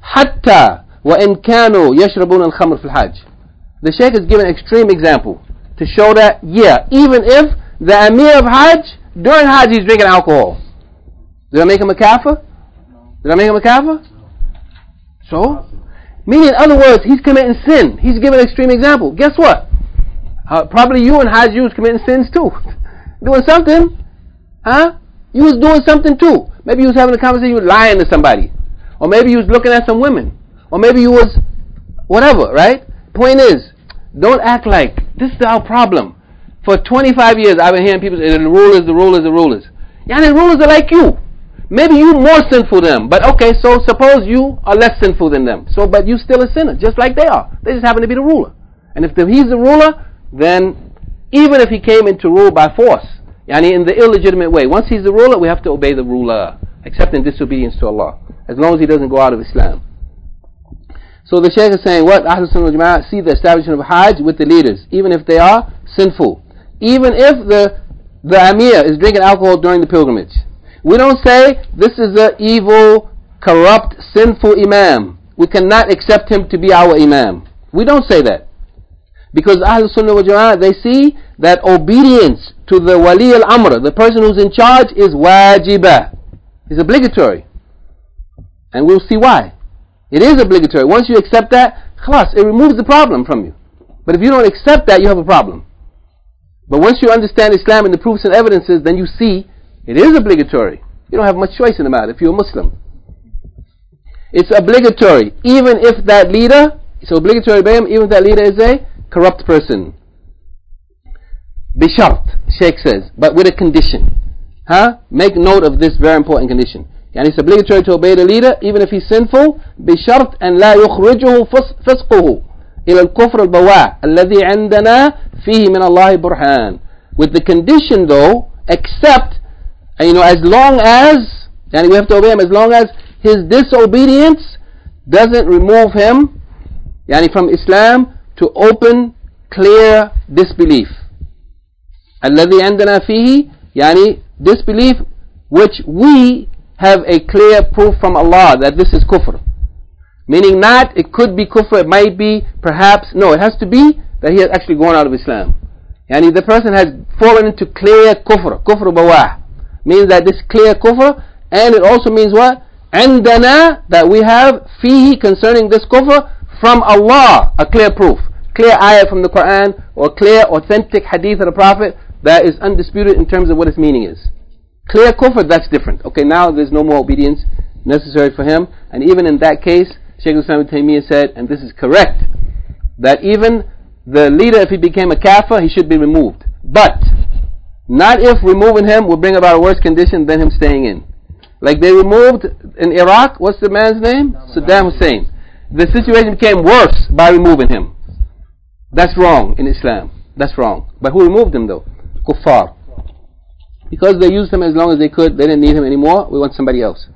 Hatta wa in kanu yashrabun al-khamr fil Hajj. The Shaykh has given an extreme example. to show that, yeah, even if the Amir of Hajj, during Hajj he's drinking alcohol, did I make him a kafir? Did I make him a kafir? So? Meaning, in other words, he's committing sin. He's giving an extreme example. Guess what? Uh, probably you and Hajj, you was committing sins too. Doing something. Huh? You was doing something too. Maybe you was having a conversation, you was lying to somebody. Or maybe you was looking at some women. Or maybe you was whatever, right? Point is, don't act like this is our problem. For twenty-five years I've been hearing people say the rulers, the rulers, the rulers. Yeah, the rulers are like you. Maybe you more sinful than them. But okay, so suppose you are less sinful than them. So, but you still a sinner, just like they are. They just happen to be the ruler. And if the, he's the ruler, then even if he came into rule by force, yani in the illegitimate way, once he's the ruler, we have to obey the ruler, except in disobedience to Allah, as long as he doesn't go out of Islam. So the Shaykh is saying, what? Ahlul Sunnah wal Jama'ah see the establishment of Hajj with the leaders, even if they are sinful. Even if the, the Amir is drinking alcohol during the pilgrimage. We don't say, this is an evil, corrupt, sinful Imam. We cannot accept him to be our Imam. We don't say that. Because Ahlul Sunnah wal Jama'ah, they see that obedience to the Wali al-Amr, the person who's in charge, is wajibah. It's obligatory. And we'll see why. It is obligatory. Once you accept that, khalas, it removes the problem from you. But if you don't accept that, you have a problem. But once you understand Islam and the proofs and evidences, then you see it is obligatory. You don't have much choice in the matter if you're a Muslim. It's obligatory. Even if that leader, it's obligatory by him, even if that leader is a corrupt person. Bishart, Sheikh says, but with a condition. Huh? Make note of this very important condition. And it's obligatory to obey the leader even if he's sinful. بشرط أن لا يخرجه فسقه إلى الكفر البواع الذي عندنا فيه من الله برهان. With the condition though, except, and you know, as long as, and we have to obey him as long as his disobedience doesn't remove him, yani from Islam, to open, clear disbelief. الذي عندنا فيه, yani disbelief which we have a clear proof from Allah that this is kufr. Meaning not, it could be kufr, it might be, perhaps, no, it has to be that he has actually gone out of Islam. Yani the person has fallen into clear kufr, kufr bawah. Means that this clear kufr, and it also means what? عندنا, that we have fihi, concerning this kufr, from Allah, a clear proof. Clear ayah from the Quran, or clear authentic hadith of the Prophet, that is undisputed in terms of what its meaning is. Clear kufr, that's different. Okay, now there's no more obedience necessary for him. And even in that case, Shaykh al-Islam ibn Taymiyyah said, and this is correct, that even the leader, if he became a kafir, he should be removed. But, not if removing him will bring about a worse condition than him staying in. Like they removed in Iraq, what's the man's name? Saddam Hussein. The situation became worse by removing him. That's wrong in Islam. That's wrong. But who removed him though? Kuffar. Because they used him as long as they could, they didn't need him anymore, we want somebody else.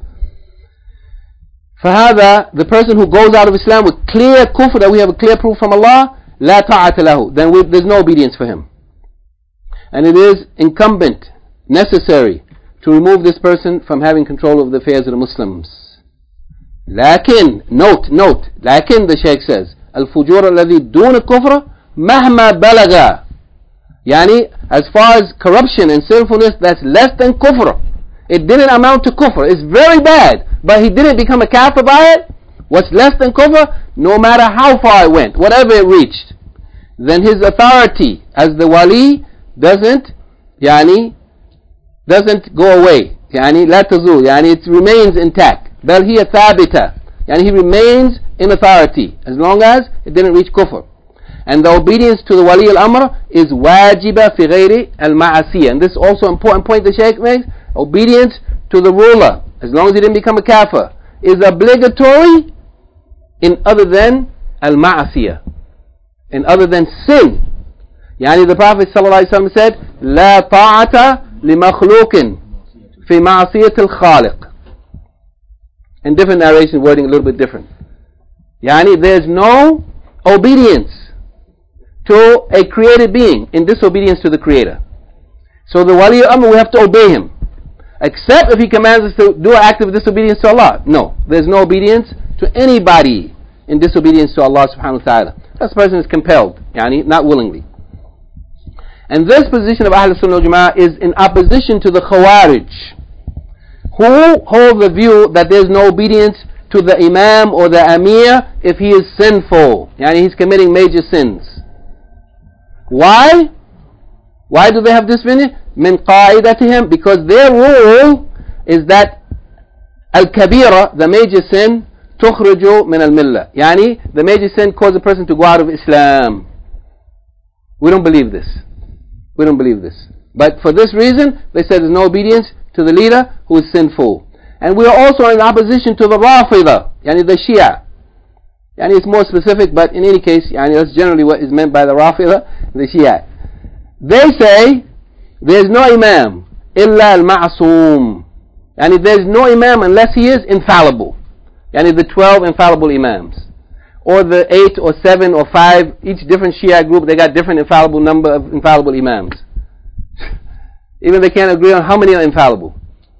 فهذا, the person who goes out of Islam with clear kufr, that we have a clear proof from Allah, لا طاعة له, then we, there's no obedience for him. And it is incumbent, necessary, to remove this person from having control of the affairs of the Muslims. لكن, note, note, لكن the Shaykh says, الفجور الذي دون الكفر مهما بلغ. Yani, as far as corruption and sinfulness, that's less than kufr. It didn't amount to kufr. It's very bad, but he didn't become a kafir by it. What's less than kufr? No matter how far it went, whatever it reached, then his authority as the wali doesn't, yani, doesn't go away. Yani, la tazul. Yani, it remains intact. Bal hiya thabita. Yani, he remains in authority as long as it didn't reach kufr. And the obedience to the Wali al-Amr is wajiba fi ghayri al-ma'asiyah. And this is also an important point the Shaykh makes. Obedience to the ruler, as long as he didn't become a kafir, is obligatory in other than al-ma'asiyah, in other than sin. Yani the Prophet ﷺ said, لا طاعة لمخلوق في معصية الخالق. In different narration, wording a little bit different. Yani there's no obedience to a created being in disobedience to the Creator. So the Wali al-Amr, we have to obey him. Except if he commands us to do an act of disobedience to Allah. No, there's no obedience to anybody in disobedience to Allah subhanahu wa ta'ala. That person is compelled, yani not willingly. And this position of Ahl Sunnah wal Jama'ah is in opposition to the Khawarij, who hold the view that there is no obedience to the Imam or the Amir if he is sinful, yani he's committing major sins. Why? Why do they have this opinion? Min qa'idatihim, because their rule is that al-kabira, the major sin, tukhruju min al-millah, yani the major sin causes a person to go out of Islam. We don't believe this. We don't believe this. But for this reason, they said there's no obedience to the leader who is sinful. And we are also in opposition to the Rafida, yani the Shia. Yani it's more specific, but in any case, yani that's generally what is meant by the Rafida, the Shia. They say there is no Imam illa al-ma'soom. Yani there is no Imam unless he is infallible. Yani the twelve infallible Imams, or the eight or seven or five, each different Shia group, they got different infallible number of infallible Imams. Even they can't agree on how many are infallible.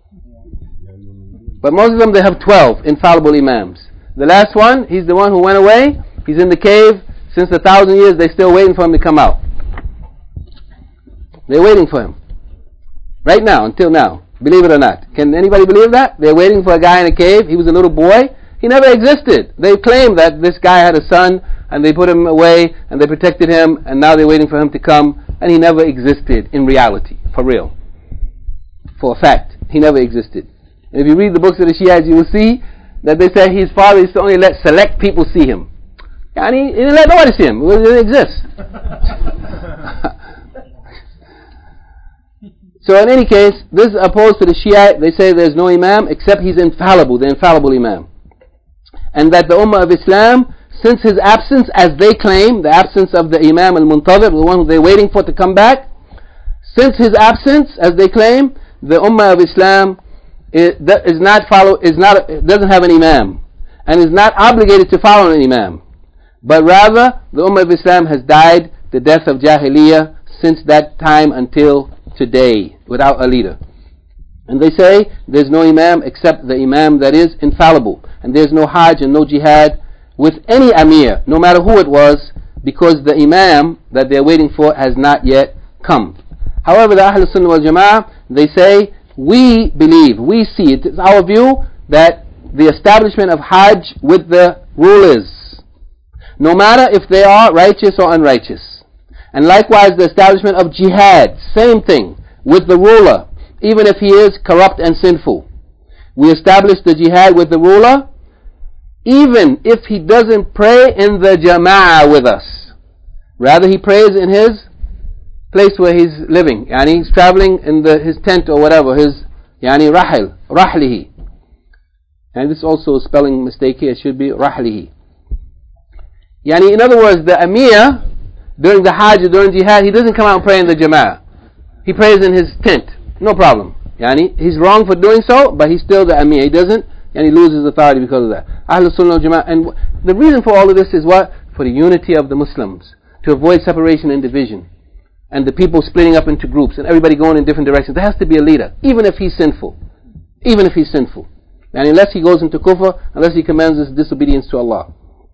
But most of them, they have twelve infallible Imams. The last one, he's the one who went away. He's in the cave since a thousand years. They're still waiting for him to come out. They're waiting for him. Right now, until now. Believe it or not. Can anybody believe that? They're waiting for a guy in a cave. He was a little boy. He never existed. They claim that this guy had a son, and they put him away, and they protected him, and now they're waiting for him to come, and he never existed in reality. For real. For a fact. He never existed. And if you read the books of the Shiites, you will see that they say his father used to only let select people see him. And he, he didn't let nobody see him. He didn't exist. So in any case, this is opposed to the Shiite. They say there's no Imam except he's infallible, the infallible Imam. And that the Ummah of Islam, since his absence, as they claim, the absence of the Imam al-Muntadhir, the one who they're waiting for to come back, since his absence, as they claim, the Ummah of Islam It is not follow is not doesn't have an Imam and is not obligated to follow an Imam, but rather the Ummah of Islam has died the death of Jahiliyyah since that time until today without a leader. And they say there's no Imam except the Imam that is infallible, and there's no Hajj and no Jihad with any Amir, no matter who it was, because the Imam that they're waiting for has not yet come. However, the Ahl Sunnah wal Jama'ah, they say, we believe, we see, it is our view that the establishment of Hajj with the rulers, no matter if they are righteous or unrighteous, and likewise the establishment of Jihad, same thing, with the ruler, even if he is corrupt and sinful. We establish the Jihad with the ruler, even if he doesn't pray in the Jama'ah with us. Rather he prays in his place where he's living, yani he's traveling in the, his tent or whatever, his yani rahil, rahlihi. And this is also a spelling mistake here, it should be rahlihi. Yani in other words, the Amir during the Hajj or during Jihad, he doesn't come out and pray in the Jama'ah. He prays in his tent, no problem. Yani he's wrong for doing so, but he's still the Amir. He doesn't, and he loses authority because of that. Ahlul Sunnah wal Jama'ah, and the reason for all of this is what? For the unity of the Muslims, to avoid separation and division, and the people splitting up into groups, and everybody going in different directions. There has to be a leader, even if he's sinful. Even if he's sinful. And unless he goes into kufr, unless he commands his disobedience to Allah.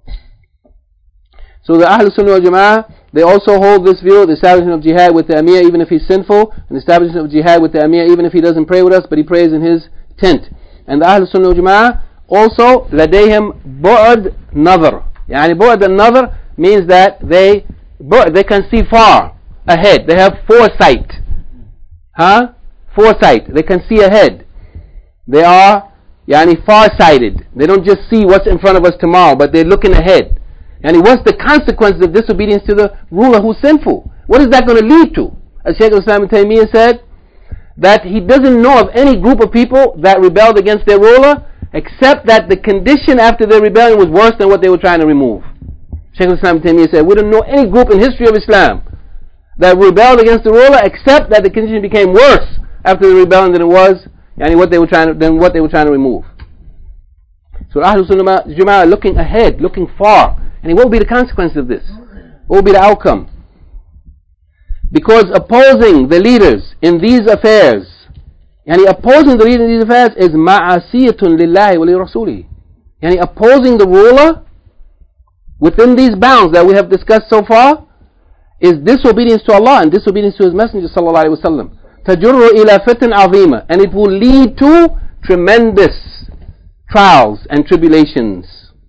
So the Ahlul Sunnah wal Jama'ah, they also hold this view, the establishment of Jihad with the Amir, even if he's sinful, and the establishment of Jihad with the Amir, even if he doesn't pray with us, but he prays in his tent. And the Ahlul Sunnah wal Jama'ah also, لديهم bu'ad nazar. Yani bu'ad al-nazar means that they, they can see far ahead. They have foresight. Huh? Foresight. They can see ahead. They are yani far-sighted. They don't just see what's in front of us tomorrow, but they're looking ahead. Yani what's the consequence of disobedience to the ruler who's sinful? What is that going to lead to? As Shaykh al-Islam ibn Taymiyyah said, that he doesn't know of any group of people that rebelled against their ruler, except that the condition after their rebellion was worse than what they were trying to remove. Shaykh al-Islam ibn Taymiyyah said, we don't know any group in history of Islam that rebelled against the ruler, except that the condition became worse after the rebellion than it was, yani what they were trying to, than what they were trying to remove. So Ahlul Sunnah Jama'ah are looking ahead, looking far, and what will be the consequence of this? What will be the outcome? Because opposing the leaders in these affairs, yani opposing the leaders in these affairs is ma'asiyatun lillahi wa li rasulihi. Yani opposing the ruler within these bounds that we have discussed so far is disobedience to Allah and disobedience to His Messenger sallallahu alaihi wasallam. تَجُرُّ إِلَى فِتْنٍ عَظِيمًا, and it will lead to tremendous trials and tribulations.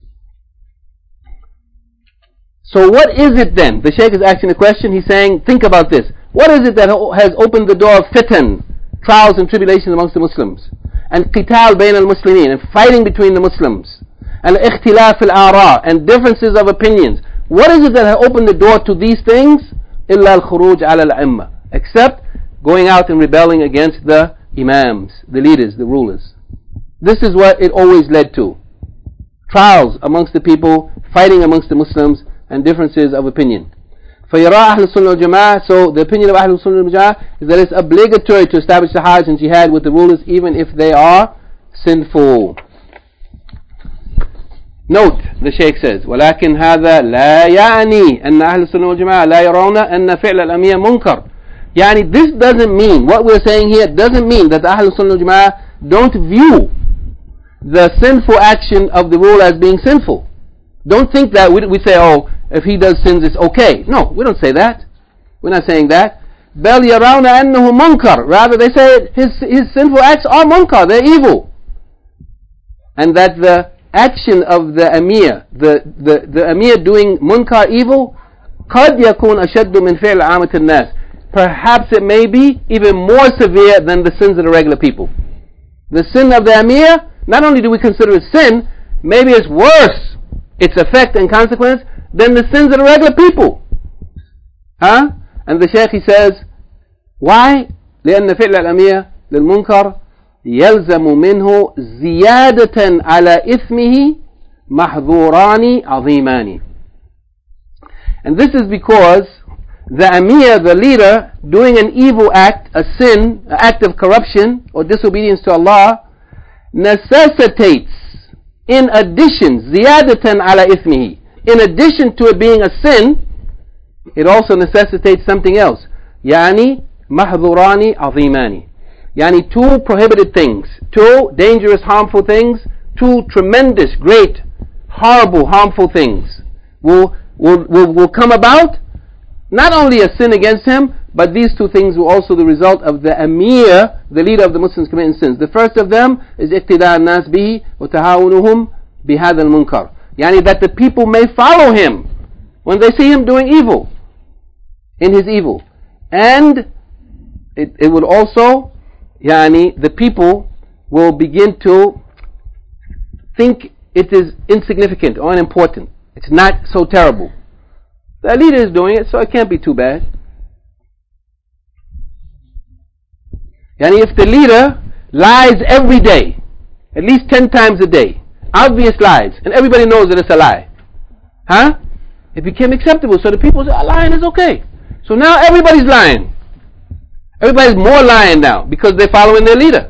So what is it then? The Shaykh is asking a question. He's saying, think about this. What is it that has opened the door of fitan, trials and tribulations amongst the Muslims? And qital bayn al-Muslimin, and fighting between the Muslims. And ikhtilaf al-ara, and differences of opinions. What is it that has opened the door to these things? Illa al-khuruj ala al-imma, except going out and rebelling against the imams, the leaders, the rulers. This is what it always led to. Trials amongst the people, fighting amongst the Muslims, and differences of opinion. فَيَرَى أَهْلُ السُّنَّةِ وَالْجَمَاعَةِ, so the opinion of Ahlul Sunnah wal Jama'ah is that it's obligatory to establish the Hajj and Jihad with the rulers even if they are sinful. Note, the Shaykh says, وَلَكِنْ هَذَا لَا يَعْنِي أَنَّ أَهْلُ السُّنَّةِ وَالْجَمَاعَةِ لَا يَرَوْنَ أَنَّ فِعْلَ الْأَمِيرِ مُنْكَرٌ. Yani this doesn't mean, what we're saying here doesn't mean that the Ahlul Sunnah wal Jama'ah don't view the sinful action of the ruler as being sinful. Don't think that we, we say, oh, if he does sins, it's okay. No, we don't say that. We're not saying that. بَلْ يَرَوْنَ أَنَّهُ مُنْكَرٌ. Rather, they say his, his sinful acts are munkar, they're evil. And that the action of the Amir, the, the, the Amir doing munkar evil, قَدْ يَكُونَ أَشَدُّ مِنْ فِعْلِ عَامَةِ النَّاسِ. Perhaps it may be even more severe than the sins of the regular people. The sin of the Amir, not only do we consider it sin, maybe it's worse, its effect and consequence, than the sins of the regular people. Huh? And the Shaykh, he says, why? لأن فعل الأمير للمنكر يلزم منه زيادة على إثمه محظوران عظيمان. And this is because the Amir, the leader, doing an evil act, a sin, an act of corruption or disobedience to Allah, necessitates, in addition, زيادة على إثمه, in addition to it being a sin, it also necessitates something else. يعني محظوران عظيمان. Yani two prohibited things, two dangerous, harmful things, two tremendous, great, horrible, harmful things will, will, will, will come about. Not only a sin against him, but these two things were also the result of the Amir, the leader of the Muslims, committing sins. The first of them is اقتداء الناس به وتهاونهم بهذا المنكر. Yani that the people may follow him when they see him doing evil, in his evil. And it, it will also, yani the people will begin to think it is insignificant or unimportant. It's not so terrible. The leader is doing it, so it can't be too bad. Yani if the leader lies every day, at least ten times a day, obvious lies, and everybody knows that it's a lie, huh? It became acceptable. So the people say, oh, lying is okay. So now everybody's lying. Everybody's more lying now because they're following their leader.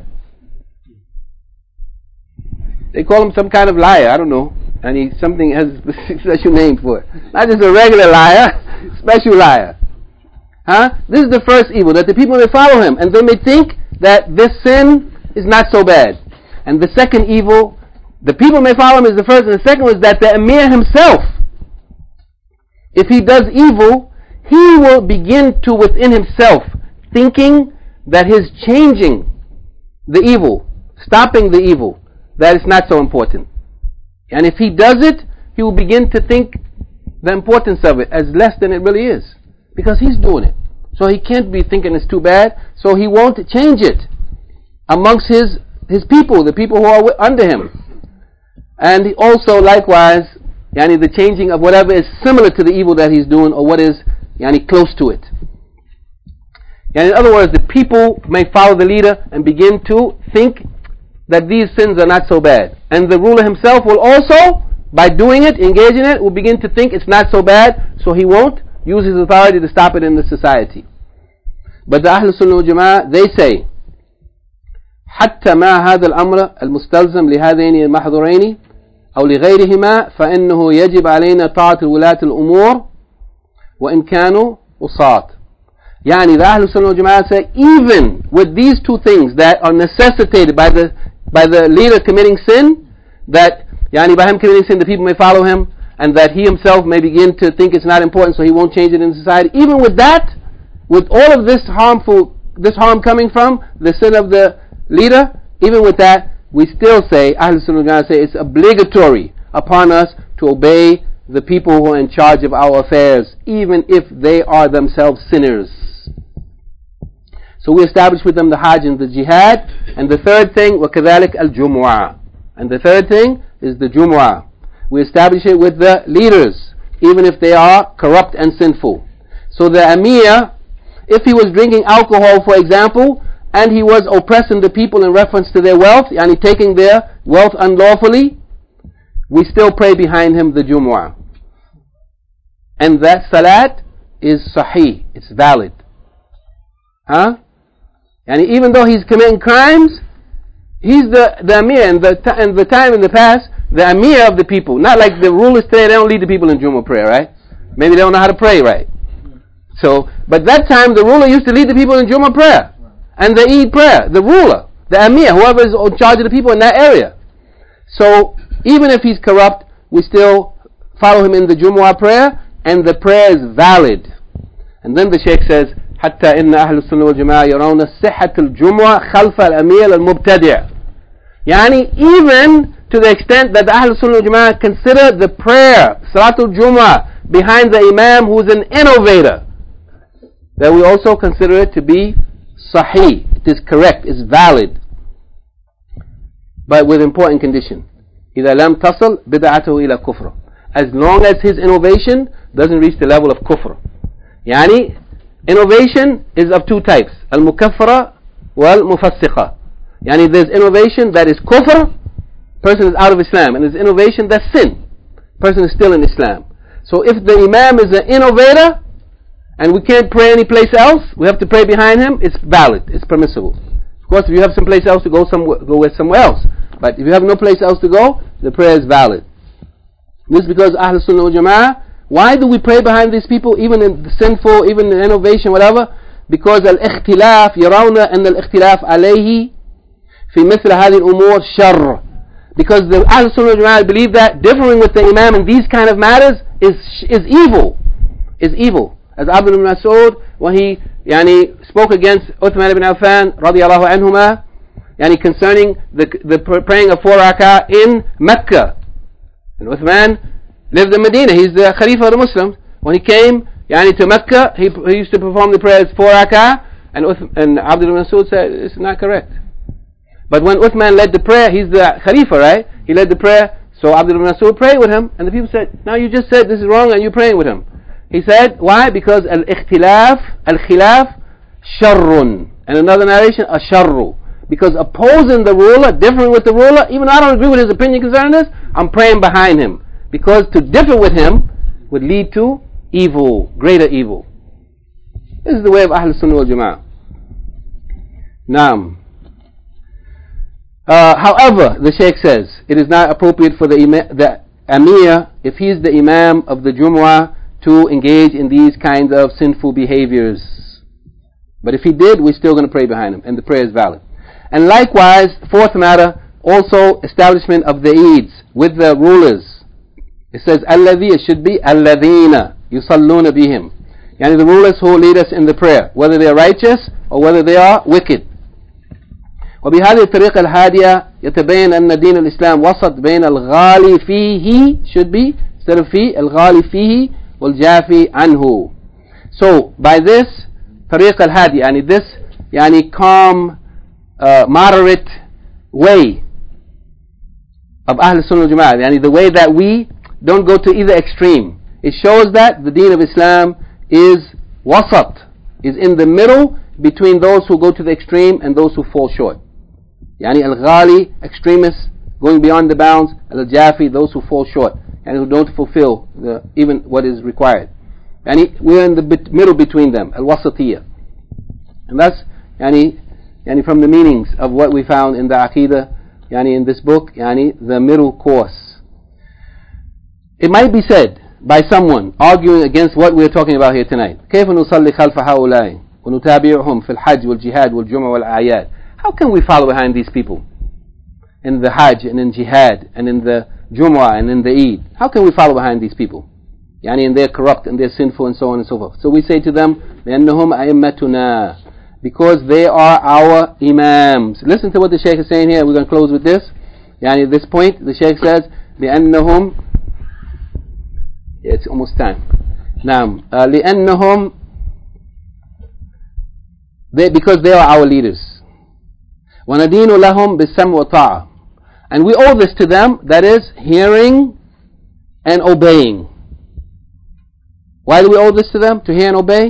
They call him some kind of liar, I don't know. And he something has a special name for it. Not just a regular liar, special liar. Huh? This is the first evil, that the people may follow him and they may think that this sin is not so bad. And the second evil, the people may follow him, is the first, and the second was that the Amir himself, if he does evil, he will begin to within himself thinking that his changing the evil, stopping the evil, that it's not so important. And if he does it, he will begin to think the importance of it as less than it really is, because he's doing it. So he can't be thinking it's too bad, so he won't change it amongst his, his people, the people who are under him. And also likewise, yani the changing of whatever is similar to the evil that he's doing, or what is yani close to it. And in other words, the people may follow the leader and begin to think that these sins are not so bad. And the ruler himself will also, by doing it, engaging in it, will begin to think it's not so bad, so he won't use his authority to stop it in the society. But the Ahlul Sunnah wal Jama'ah, they say, حتى ما هذا الأمر المستلزم لهذين المحظورين أو لغيرهما فإنه يجب علينا طاعة ولاة الأمور وإن كانوا وصاة. Yani the Ahlul Sunnah wal Jama'ah say, even with these two things that are necessitated by the by the leader committing sin, that yani by him committing sin the people may follow him, and that he himself may begin to think it's not important, so he won't change it in society. Even with that, with all of this harmful, this harm coming from the sin of the leader, even with that, we still say, Ahlul Sunnah wal Jama'ah say, it's obligatory upon us to obey the people who are in charge of our affairs, even if they are themselves sinners. So we establish with them the Hajj and the Jihad. And the third thing, وَكَذَلِكَ الْجُمُعَةِ. And the third thing is the Jumu'ah. We establish it with the leaders, even if they are corrupt and sinful. So the Amir, if he was drinking alcohol, for example, and he was oppressing the people in reference to their wealth, yani taking their wealth unlawfully, we still pray behind him the Jumu'ah. And that Salat is Sahih, it's valid. Huh? And even though he's committing crimes, he's the, the Amir, and the, t- and the time in the past, the Amir of the people. Not like the rulers today, they don't lead the people in Jumu'ah prayer, right? Maybe they don't know how to pray right. So, but that time the ruler used to lead the people in Jumu'ah prayer. And the Eid prayer, the ruler, the Amir, whoever is in charge of the people in that area. So, even if he's corrupt, we still follow him in the Jumu'ah prayer, and the prayer is valid. And then the Shaykh says, حتى إن أهل السنة والجماعة يرون صحة الجمعة خلف الأمير المبتدع. يعني even to the extent that the Ahl Sunnah wal Jama'ah consider the prayer, Salatul Jumu'ah, behind the Imam who is an innovator, that we also consider it to be Sahih. It is correct, it's valid. But with important condition. إذا لم تصل بدعته إلى كفر. As long as his innovation doesn't reach the level of kufr. يعني innovation is of two types, al-mukaffara wal-mufassiqa. Yani there's innovation that is kufr, person is out of Islam, and there's innovation that's sin, person is still in Islam. So if the Imam is an innovator, and we can't pray any place else, we have to pray behind him, it's valid, it's permissible. Of course, if you have some place else to go, somewhere, go with somewhere else. But if you have no place else to go, the prayer is valid. This is because Ahl Sunnah wal Jama'ah, why do we pray behind these people, even in the sinful, even in innovation, whatever? Because al-ikhtilaf, يرون أن الاختلاف عليه في مثل هذه الأمور شر. Because the Ahl Sunnah wal Jama'ah believe that differing with the Imam in these kind of matters is is evil, is evil. As Abdullah ibn Mas'ud, when he yani, spoke against Uthman ibn Affan radiyallahu anhuma, yani, concerning the the praying of four rak'ah in Mecca, and Uthman lived in Medina. He's the Khalifa of the Muslims. When he came yani, to Mecca, he, he used to perform the prayers four rak'ah, and, Uth- and Abdullah ibn Mas'ud said, it's not correct. But when Uthman led the prayer, he's the Khalifa, right? He led the prayer, so Abdullah ibn Mas'ud prayed with him, and the people said, now you just said this is wrong, and you're praying with him. He said, why? Because al-ikhtilaf, al-khilaf, sharrun. And another narration, asharru. Because opposing the ruler, differing with the ruler, even though I don't agree with his opinion concerning this, I'm praying behind him. Because to differ with him would lead to evil, greater evil. This is the way of Ahl Sunnah wal Jama'ah. Naam. Uh, however, the Shaykh says, it is not appropriate for the, ima- the Amir, if he is the Imam of the Jumu'ah, to engage in these kinds of sinful behaviors. But if he did, we're still going to pray behind him, and the prayer is valid. And likewise, fourth matter, also establishment of the Eids with the rulers. It says, الَّذِي, it should be الَّذِينَ يُصَلُّونَ بِهِمْ. Yani the rulers who lead us in the prayer, whether they are righteous or whether they are wicked. وبهذه الطريقة الهادية يتبين أن دين الإسلام وسط بين الغالي فيه, should be instead of فيه, الغالي فيه والجافي عنه. So by this طريقة الهادية, يعني this يعني calm, uh, moderate way of Ahl Sunnah wal Jama'ah, yani the way that we don't go to either extreme. It shows that the deen of Islam is wasat, is in the middle between those who go to the extreme and those who fall short. Yani al-ghali, extremists, going beyond the bounds, al-jafi, those who fall short and who don't fulfill the, even what is required. Yani we're in the bit, middle between them, al-wasatiyah. And that's yani, yani from the meanings of what we found in the Aqidah, yani in this book, yani the middle course. It might be said by someone arguing against what we're talking about here tonight, كيف نصلي خلف هؤلاء ونتابعهم في الحج والجهاد والجمعة والأعياد. How can we follow behind these people in the Hajj and in Jihad and in the Jumu'ah and in the Eid. How can we follow behind these people? Yani, and they're corrupt and they're sinful and so on and so forth. So we say to them, لأنهم أئمتنا, because they are our imams. Listen to what the Shaykh is saying here. We're going to close with this. Yani, at this point, the Shaykh says, لأنهم, it's almost time. Now, uh, لأنهم, they, because they are our leaders. وندين لهم بالسمع والطاعة. And we owe this to them, that is, hearing and obeying. Why do we owe this to them, to hear and obey?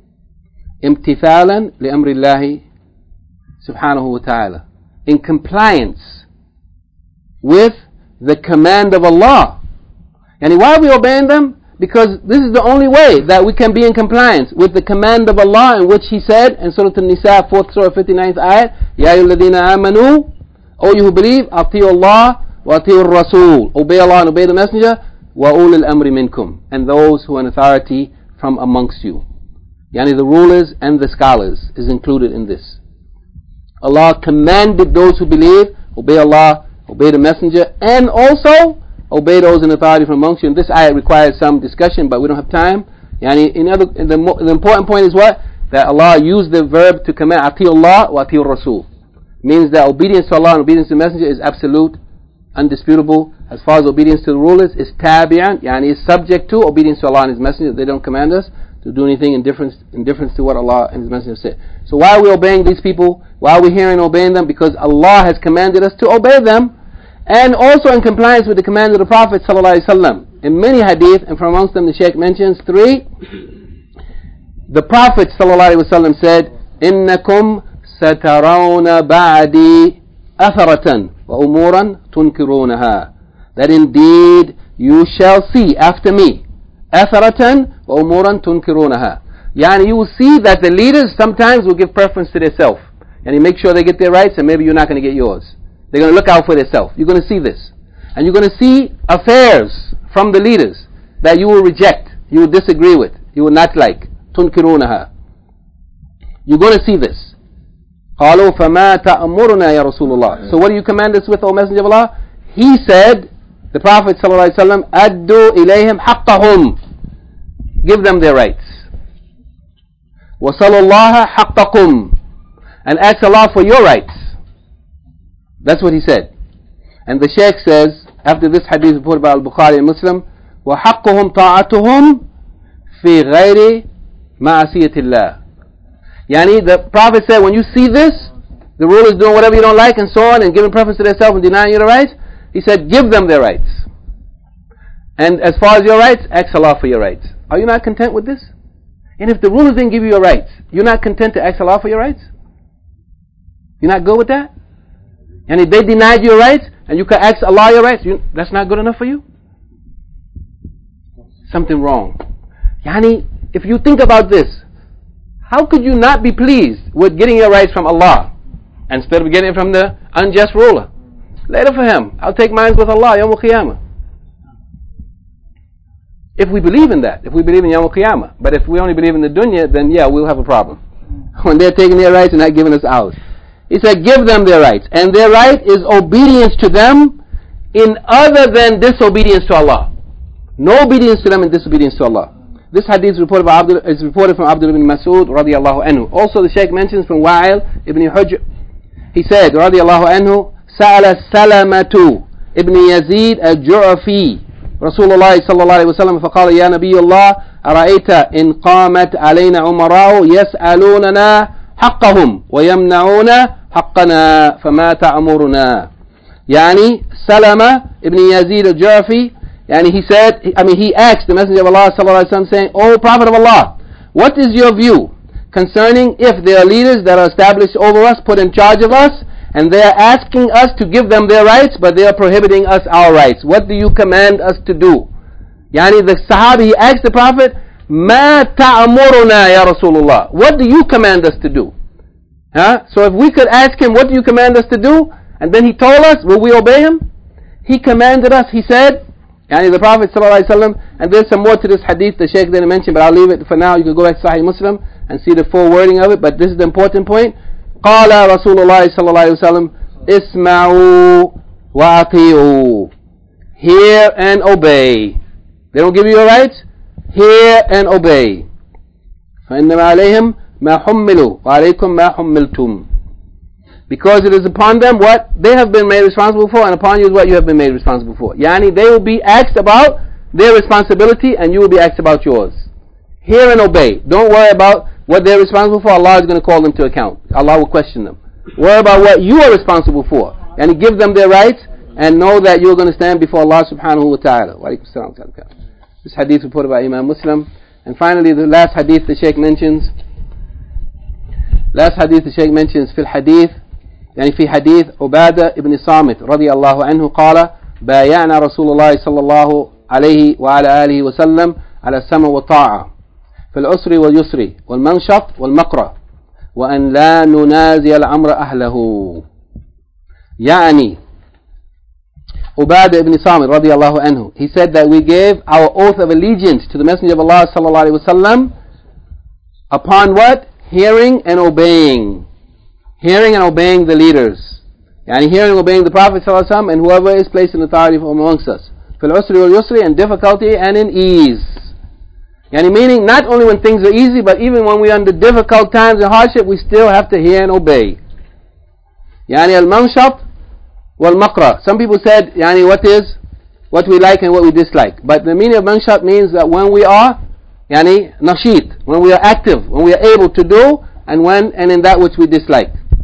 امتثالا لأمر الله سبحانه وتعالى, in compliance with the command of Allah. And why are we obeying them? Because this is the only way that we can be in compliance with the command of Allah, in which He said in Surah An-Nisa, fourth Surah, fifty-ninth ayat, Ya ayyuhalladhina amanu, O you who believe, ati'u Allah wa ati'u Rasul, obey Allah and obey the Messenger, wa ulil amri minkum, and those who are in authority from amongst you. Yani the rulers and the scholars is included in this. Allah commanded those who believe, obey Allah, obey the Messenger, and also obey those in authority from amongst you. And this ayat requires some discussion, but we don't have time. Yani, in other, in the, the important point is what? That Allah used the verb to command, ati'u Allah wa ati'u Rasul. Means that obedience to Allah and obedience to the Messenger is absolute, undisputable. As far as obedience to the rulers is tabi'an, yani is subject to obedience to Allah and His Messenger. They don't command us to do anything in difference, in difference to what Allah and His Messenger said. So why are we obeying these people? Why are we hearing and obeying them? Because Allah has commanded us to obey them, and also in compliance with the command of the Prophet ﷺ. In many hadith, and from amongst them the Shaykh mentions three, the Prophet ﷺ said, إِنَّكُمْ سَتَرَوْنَ بَعْدِي أَثَرَةً وَأُمُورًا تُنْكِرُونَهَا, that indeed you shall see after me, أَثَرَةً وَأُمُورًا تُنْكِرُونَهَا. Yani you will see that the leaders sometimes will give preference to themselves, and you make sure they get their rights, and maybe you're not going to get yours. They're going to look out for themselves. You're going to see this. And you're going to see affairs from the leaders that you will reject, you will disagree with, you will not like. تُنْكِرُونَهَا. You're going to see this. قَالُوا فَمَا تَأْمُرُنَا يَا رَسُولُ اللَّهِ. So what do you command us with, O Messenger of Allah? He said, the Prophet ﷺ, أَدُّوا إِلَيْهِمْ حَقَّهُمْ. Give them their rights. وَصَلُوا اللَّهَ حَقَّكُمْ. And ask Allah for your rights. That's what he said. And the Shaykh says, after this hadith reported by Al-Bukhari and Muslim, وَحَقُّهُمْ طَاعَتُهُمْ فِي غَيْرِ مَعَصِيَةِ اللَّهِ. Yani the Prophet said, when you see this, the rulers doing whatever you don't like and so on, and giving preference to themselves and denying you the rights, he said, give them their rights. And as far as your rights, ask Allah for your rights. Are you not content with this? And if the rulers didn't give you your rights, you're not content to ask Allah for your rights? You're not good with that? And if they denied your rights, and you can ask Allah your rights, you, that's not good enough for you? Something wrong. Yani, if you think about this, how could you not be pleased with getting your rights from Allah instead of getting it from the unjust ruler? Later for him, I'll take mine with Allah, Yawm al-Qiyamah. If we believe in that, if we believe in Yawm al-Qiyamah. But if we only believe in the dunya, then yeah, we'll have a problem. When they're taking their rights and not giving us ours. He said, give them their rights. And their right is obedience to them in other than disobedience to Allah. No obedience to them in disobedience to Allah. This hadith is reported, by Abdul, is reported from Abdul ibn Mas'ud radiyallahu anhu. Also the Shaykh mentions from Wa'il ibn Hujr. He said, radiyallahu anhu, سأل سلمة ابن يزيد الجعفي رسول الله صلى الله عليه وسلم فقال يا نبي الله أرأيت إن قامت علينا عمراء يسألوننا حقهم ويمنعون حقنا فما تأمرنا. Yani Salama ibn Yazid al-Ju'fi, yani he said, I mean he asked the Messenger of Allah sallallahu alaihi wasallam, saying, O Prophet of Allah, what is your view concerning if there are leaders that are established over us, put in charge of us, and they are asking us to give them their rights, but they are prohibiting us our rights? What do you command us to do? Yani the Sahabi, he asked the Prophet, Ma ta'amuruna ya Rasulullah, what do you command us to do? Huh? So if we could ask him, what do you command us to do? And then he told us, will we obey him? He commanded us, he said, yani the Prophet ﷺ, and there's some more to this hadith the Shaykh didn't mention, but I'll leave it for now. You can go back to Sahih Muslim and see the full wording of it, but this is the important point. قال رسول الله صلى الله عليه وسلم اسمعوا وأطيعوا. hear and obey. They don't give you your rights? Hear and obey. فَإِنَّمَا عَلَيْهِمْ مَا حُمِّلُوا وَعَلَيْكُمْ مَا حُمِّلْتُمْ. Because it is upon them what they have been made responsible for, and upon you is what you have been made responsible for. Yani they will be asked about their responsibility, and you will be asked about yours. Hear and obey. Don't worry about what they're responsible for. Allah is going to call them to account. Allah will question them. Worry about what you are responsible for. And give them their rights, and know that you're going to stand before Allah subhanahu wa ta'ala. Wa alaikum salam. This hadith reported by Imam Muslim. And finally, the last hadith the Shaykh mentions. Last hadith the Shaykh mentions في الحديث يعني في حديث عبادة ابن صامت رضي الله عنه قال بايعنا رسول الله صلى الله عليه وعلى آله وسلم على السمع والطاعة في العسر واليسر والمنشط والمقرة وأن لا ننازع الأمر أهله. يعني Ubadah ibn Samit radiallahu anhu, he said that we gave our oath of allegiance to the Messenger of Allah sallallahu alaihi wasallam upon what? Hearing and obeying. Hearing and obeying the leaders. Yani hearing and obeying the Prophet sallallahu alaihi wasallam and whoever is placed in authority from amongst us. Fil usri wal yusri, in difficulty and in ease. Yani meaning not only when things are easy, but even when we are under difficult times and hardship, we still have to hear and obey. Yani al-manshat wal-maqra. Some people said, yani what is, what we like and what we dislike. But the meaning of manshat means that when we are, yani nasheet, when we are active, when we are able to do, and when, and in that which we dislike.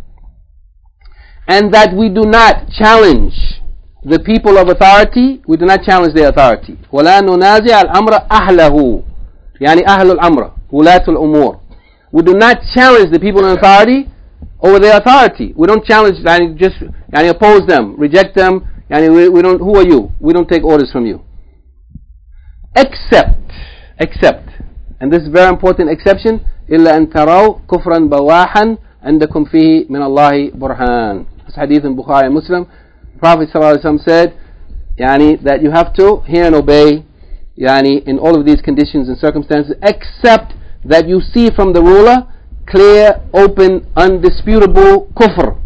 And that we do not challenge the people of authority, we do not challenge their authority. وَلَا نُنَازِعَ الْأَمْرَ أَهْلَهُ يعني أهل الأمر ولاة الأمور. We do not challenge the people in authority over their authority. We don't challenge, yani just yani oppose them, reject them. Yani we, we don't. Who are you? We don't take orders from you. Except, except, and this is a very important exception. إلا أن تروا كفرا بواحا عندكم فيه من الله برهان. This hadith in Bukhari and Muslim. The Prophet ﷺ said, yani that you have to hear and obey, yani in all of these conditions and circumstances, except that you see from the ruler clear, open, undisputable kufr.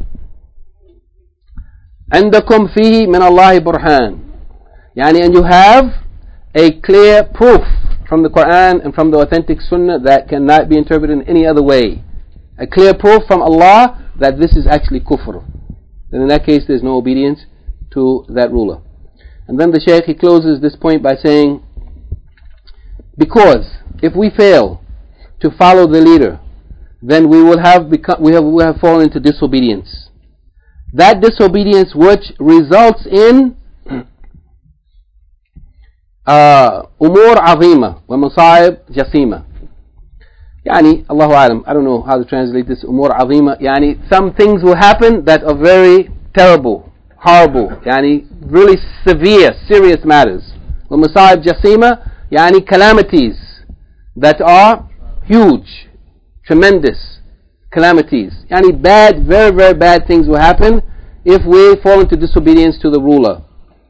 عندكم فيه من الله برهان. Yani and you have a clear proof from the Quran and from the authentic Sunnah that cannot be interpreted in any other way. A clear proof from Allah that this is actually kufr. Then in that case there's no obedience to that ruler. And then the Shaykh, he closes this point by saying, because if we fail to follow the leader, then we will have become, we have, we have fallen into disobedience. That disobedience which results in umur azima wa masa'ib jasima. Yani, Allahu alam, I don't know how to translate this umur azima. Yani, some things will happen that are very terrible, horrible, yani, really severe, serious matters. Wa masa'ib jasima, yani, calamities that are huge, tremendous calamities. Yani, bad, very, very bad things will happen if we fall into disobedience to the ruler.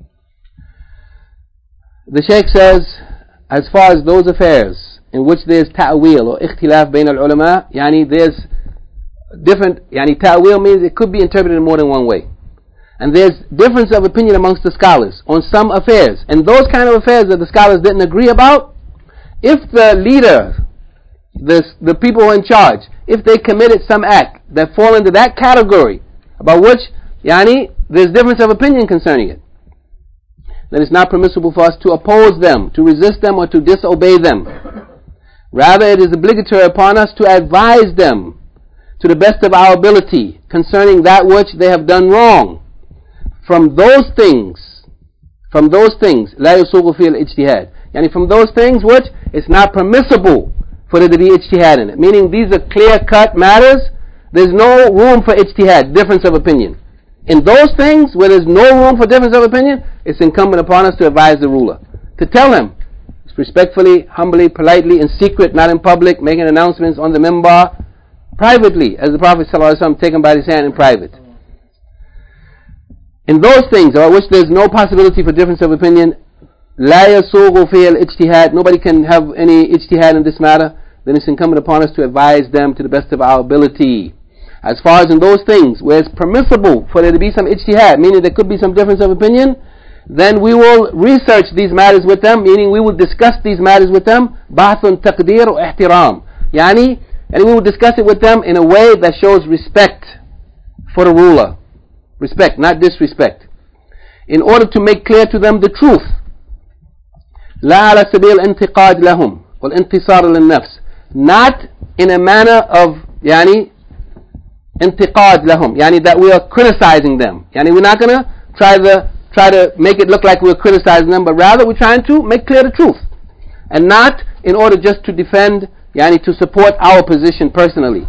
The Shaykh says, as far as those affairs in which there is ta'wil or ikhtilaf bain al-ulama, yani there's different, yani ta'wil means it could be interpreted in more than one way. And there's difference of opinion amongst the scholars on some affairs. And those kind of affairs that the scholars didn't agree about, if the leader, the, the people who are in charge, if they committed some act that fall into that category, about which, yani, there's difference of opinion concerning it, then it's not permissible for us to oppose them, to resist them, or to disobey them. Rather, it is obligatory upon us to advise them to the best of our ability concerning that which they have done wrong. From those things, from those things, لا يسوغ فيه الاجتهاد. Yani from those things which it's not permissible for there to be ijtihad in it. Meaning these are clear-cut matters. There's no room for ijtihad, difference of opinion. In those things where there's no room for difference of opinion, it's incumbent upon us to advise the ruler. To tell him, respectfully, humbly, politely, in secret, not in public, making announcements on the minbar, privately, as the Prophet ﷺ taken by his hand in private. In those things about which there's no possibility for difference of opinion, لا يسوغ فيه الاجتهاد, nobody can have any ijtihad in this matter, then it's incumbent upon us to advise them to the best of our ability. As far as in those things where it's permissible for there to be some ijtihad, meaning there could be some difference of opinion, then we will research these matters with them, meaning we will discuss these matters with them, بحث تقدير واحترام. يعني, and we will discuss it with them in a way that shows respect for the ruler. Respect, not disrespect. In order to make clear to them the truth. لا على سبيل الانتقاد لهم والانتصار للنفس. Not in a manner of يعني انتقاد لهم, يعني that we are criticizing them. يعني we're not going to try to try to make it look like we're criticizing them, but rather we're trying to make clear the truth, and not in order just to defend, yani to support our position personally.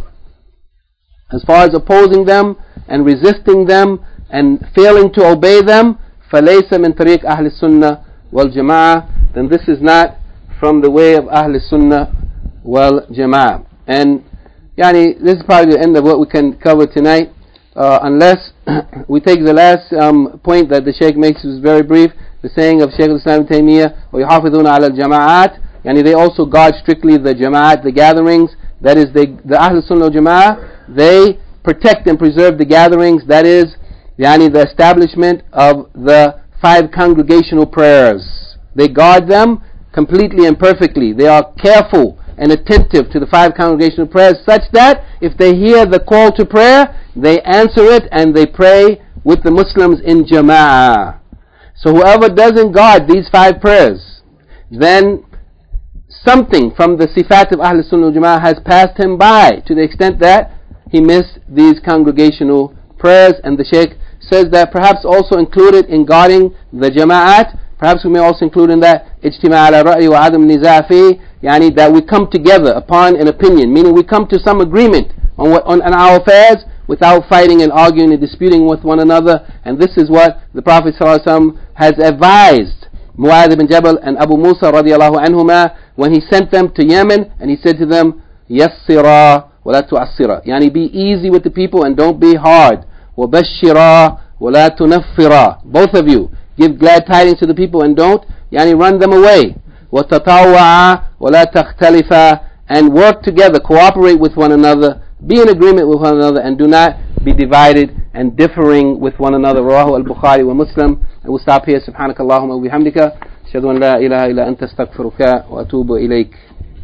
As far as opposing them and resisting them and failing to obey them, فَلَيْسَ مِنْ طَرِيقِ أَهْلِ السُنَّةِ وَالْجَمَاعَةِ, then this is not from the way of Ahl Sunnah wal Jama'ah. And yani this is probably the end of what we can cover tonight. Uh, unless we take the last um, point that the Shaykh makes, is very brief, the saying of Shaykh al-Islam Ibn Taymiyyah, وَيُحَافِظُونَ عَلَى الْجَمَاعَاتِ, yani they also guard strictly the Jama'at, the gatherings, that is they, the Ahl Sunnah wal Jama'ah, they protect and preserve the gatherings, that is yani the establishment of the five congregational prayers. They guard them completely and perfectly. They are careful and attentive to the five congregational prayers, such that if they hear the call to prayer, they answer it and they pray with the Muslims in Jama'ah. So whoever doesn't guard these five prayers, then something from the sifat of Ahl Sunnah wal Jama'ah has passed him by, to the extent that he missed these congregational prayers. And the Shaykh says that perhaps also included in guarding the Jama'at, perhaps we may also include in that اجتماع على رأي وعدم نزاع فيه, yani that we come together upon an opinion, meaning we come to some agreement on what on, on our affairs without fighting and arguing and disputing with one another. And this is what the Prophet ﷺ has advised Mu'adh ibn Jabal and Abu Musa radiallahu anhuma when he sent them to Yemen, and he said to them, يَسِّرَا وَلَا تُعَسِّرَا, yani be easy with the people and don't be hard. وَبَشِّرَا وَلَا تُنَفِّرَا, both of you give glad tidings to the people and don't yani run them away. وَتَطَاوَعَا وَلَا تَخْتَلِفَا, and work together, cooperate with one another, be in agreement with one another, and do not be divided and differing with one another. رواه البخاري ومسلم. And we'll stop here. سبحانك اللهم وبحمدك أشهد أن لا إله إلا أنت أستغفرك وأتوب إليك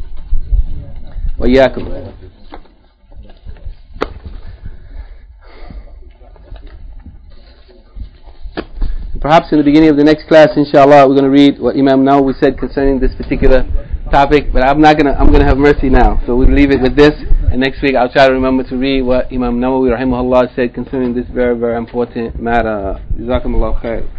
وإياكم. Perhaps in the beginning of the next class, inshallah, we're going to read what Imam Nawawi said concerning this particular topic. But I'm not going to. I'm going to have mercy now. So we'll leave it with this. And next week, I'll try to remember to read what Imam Nawawi rahimahullah said concerning this very, very important matter. Jazakumullah khair.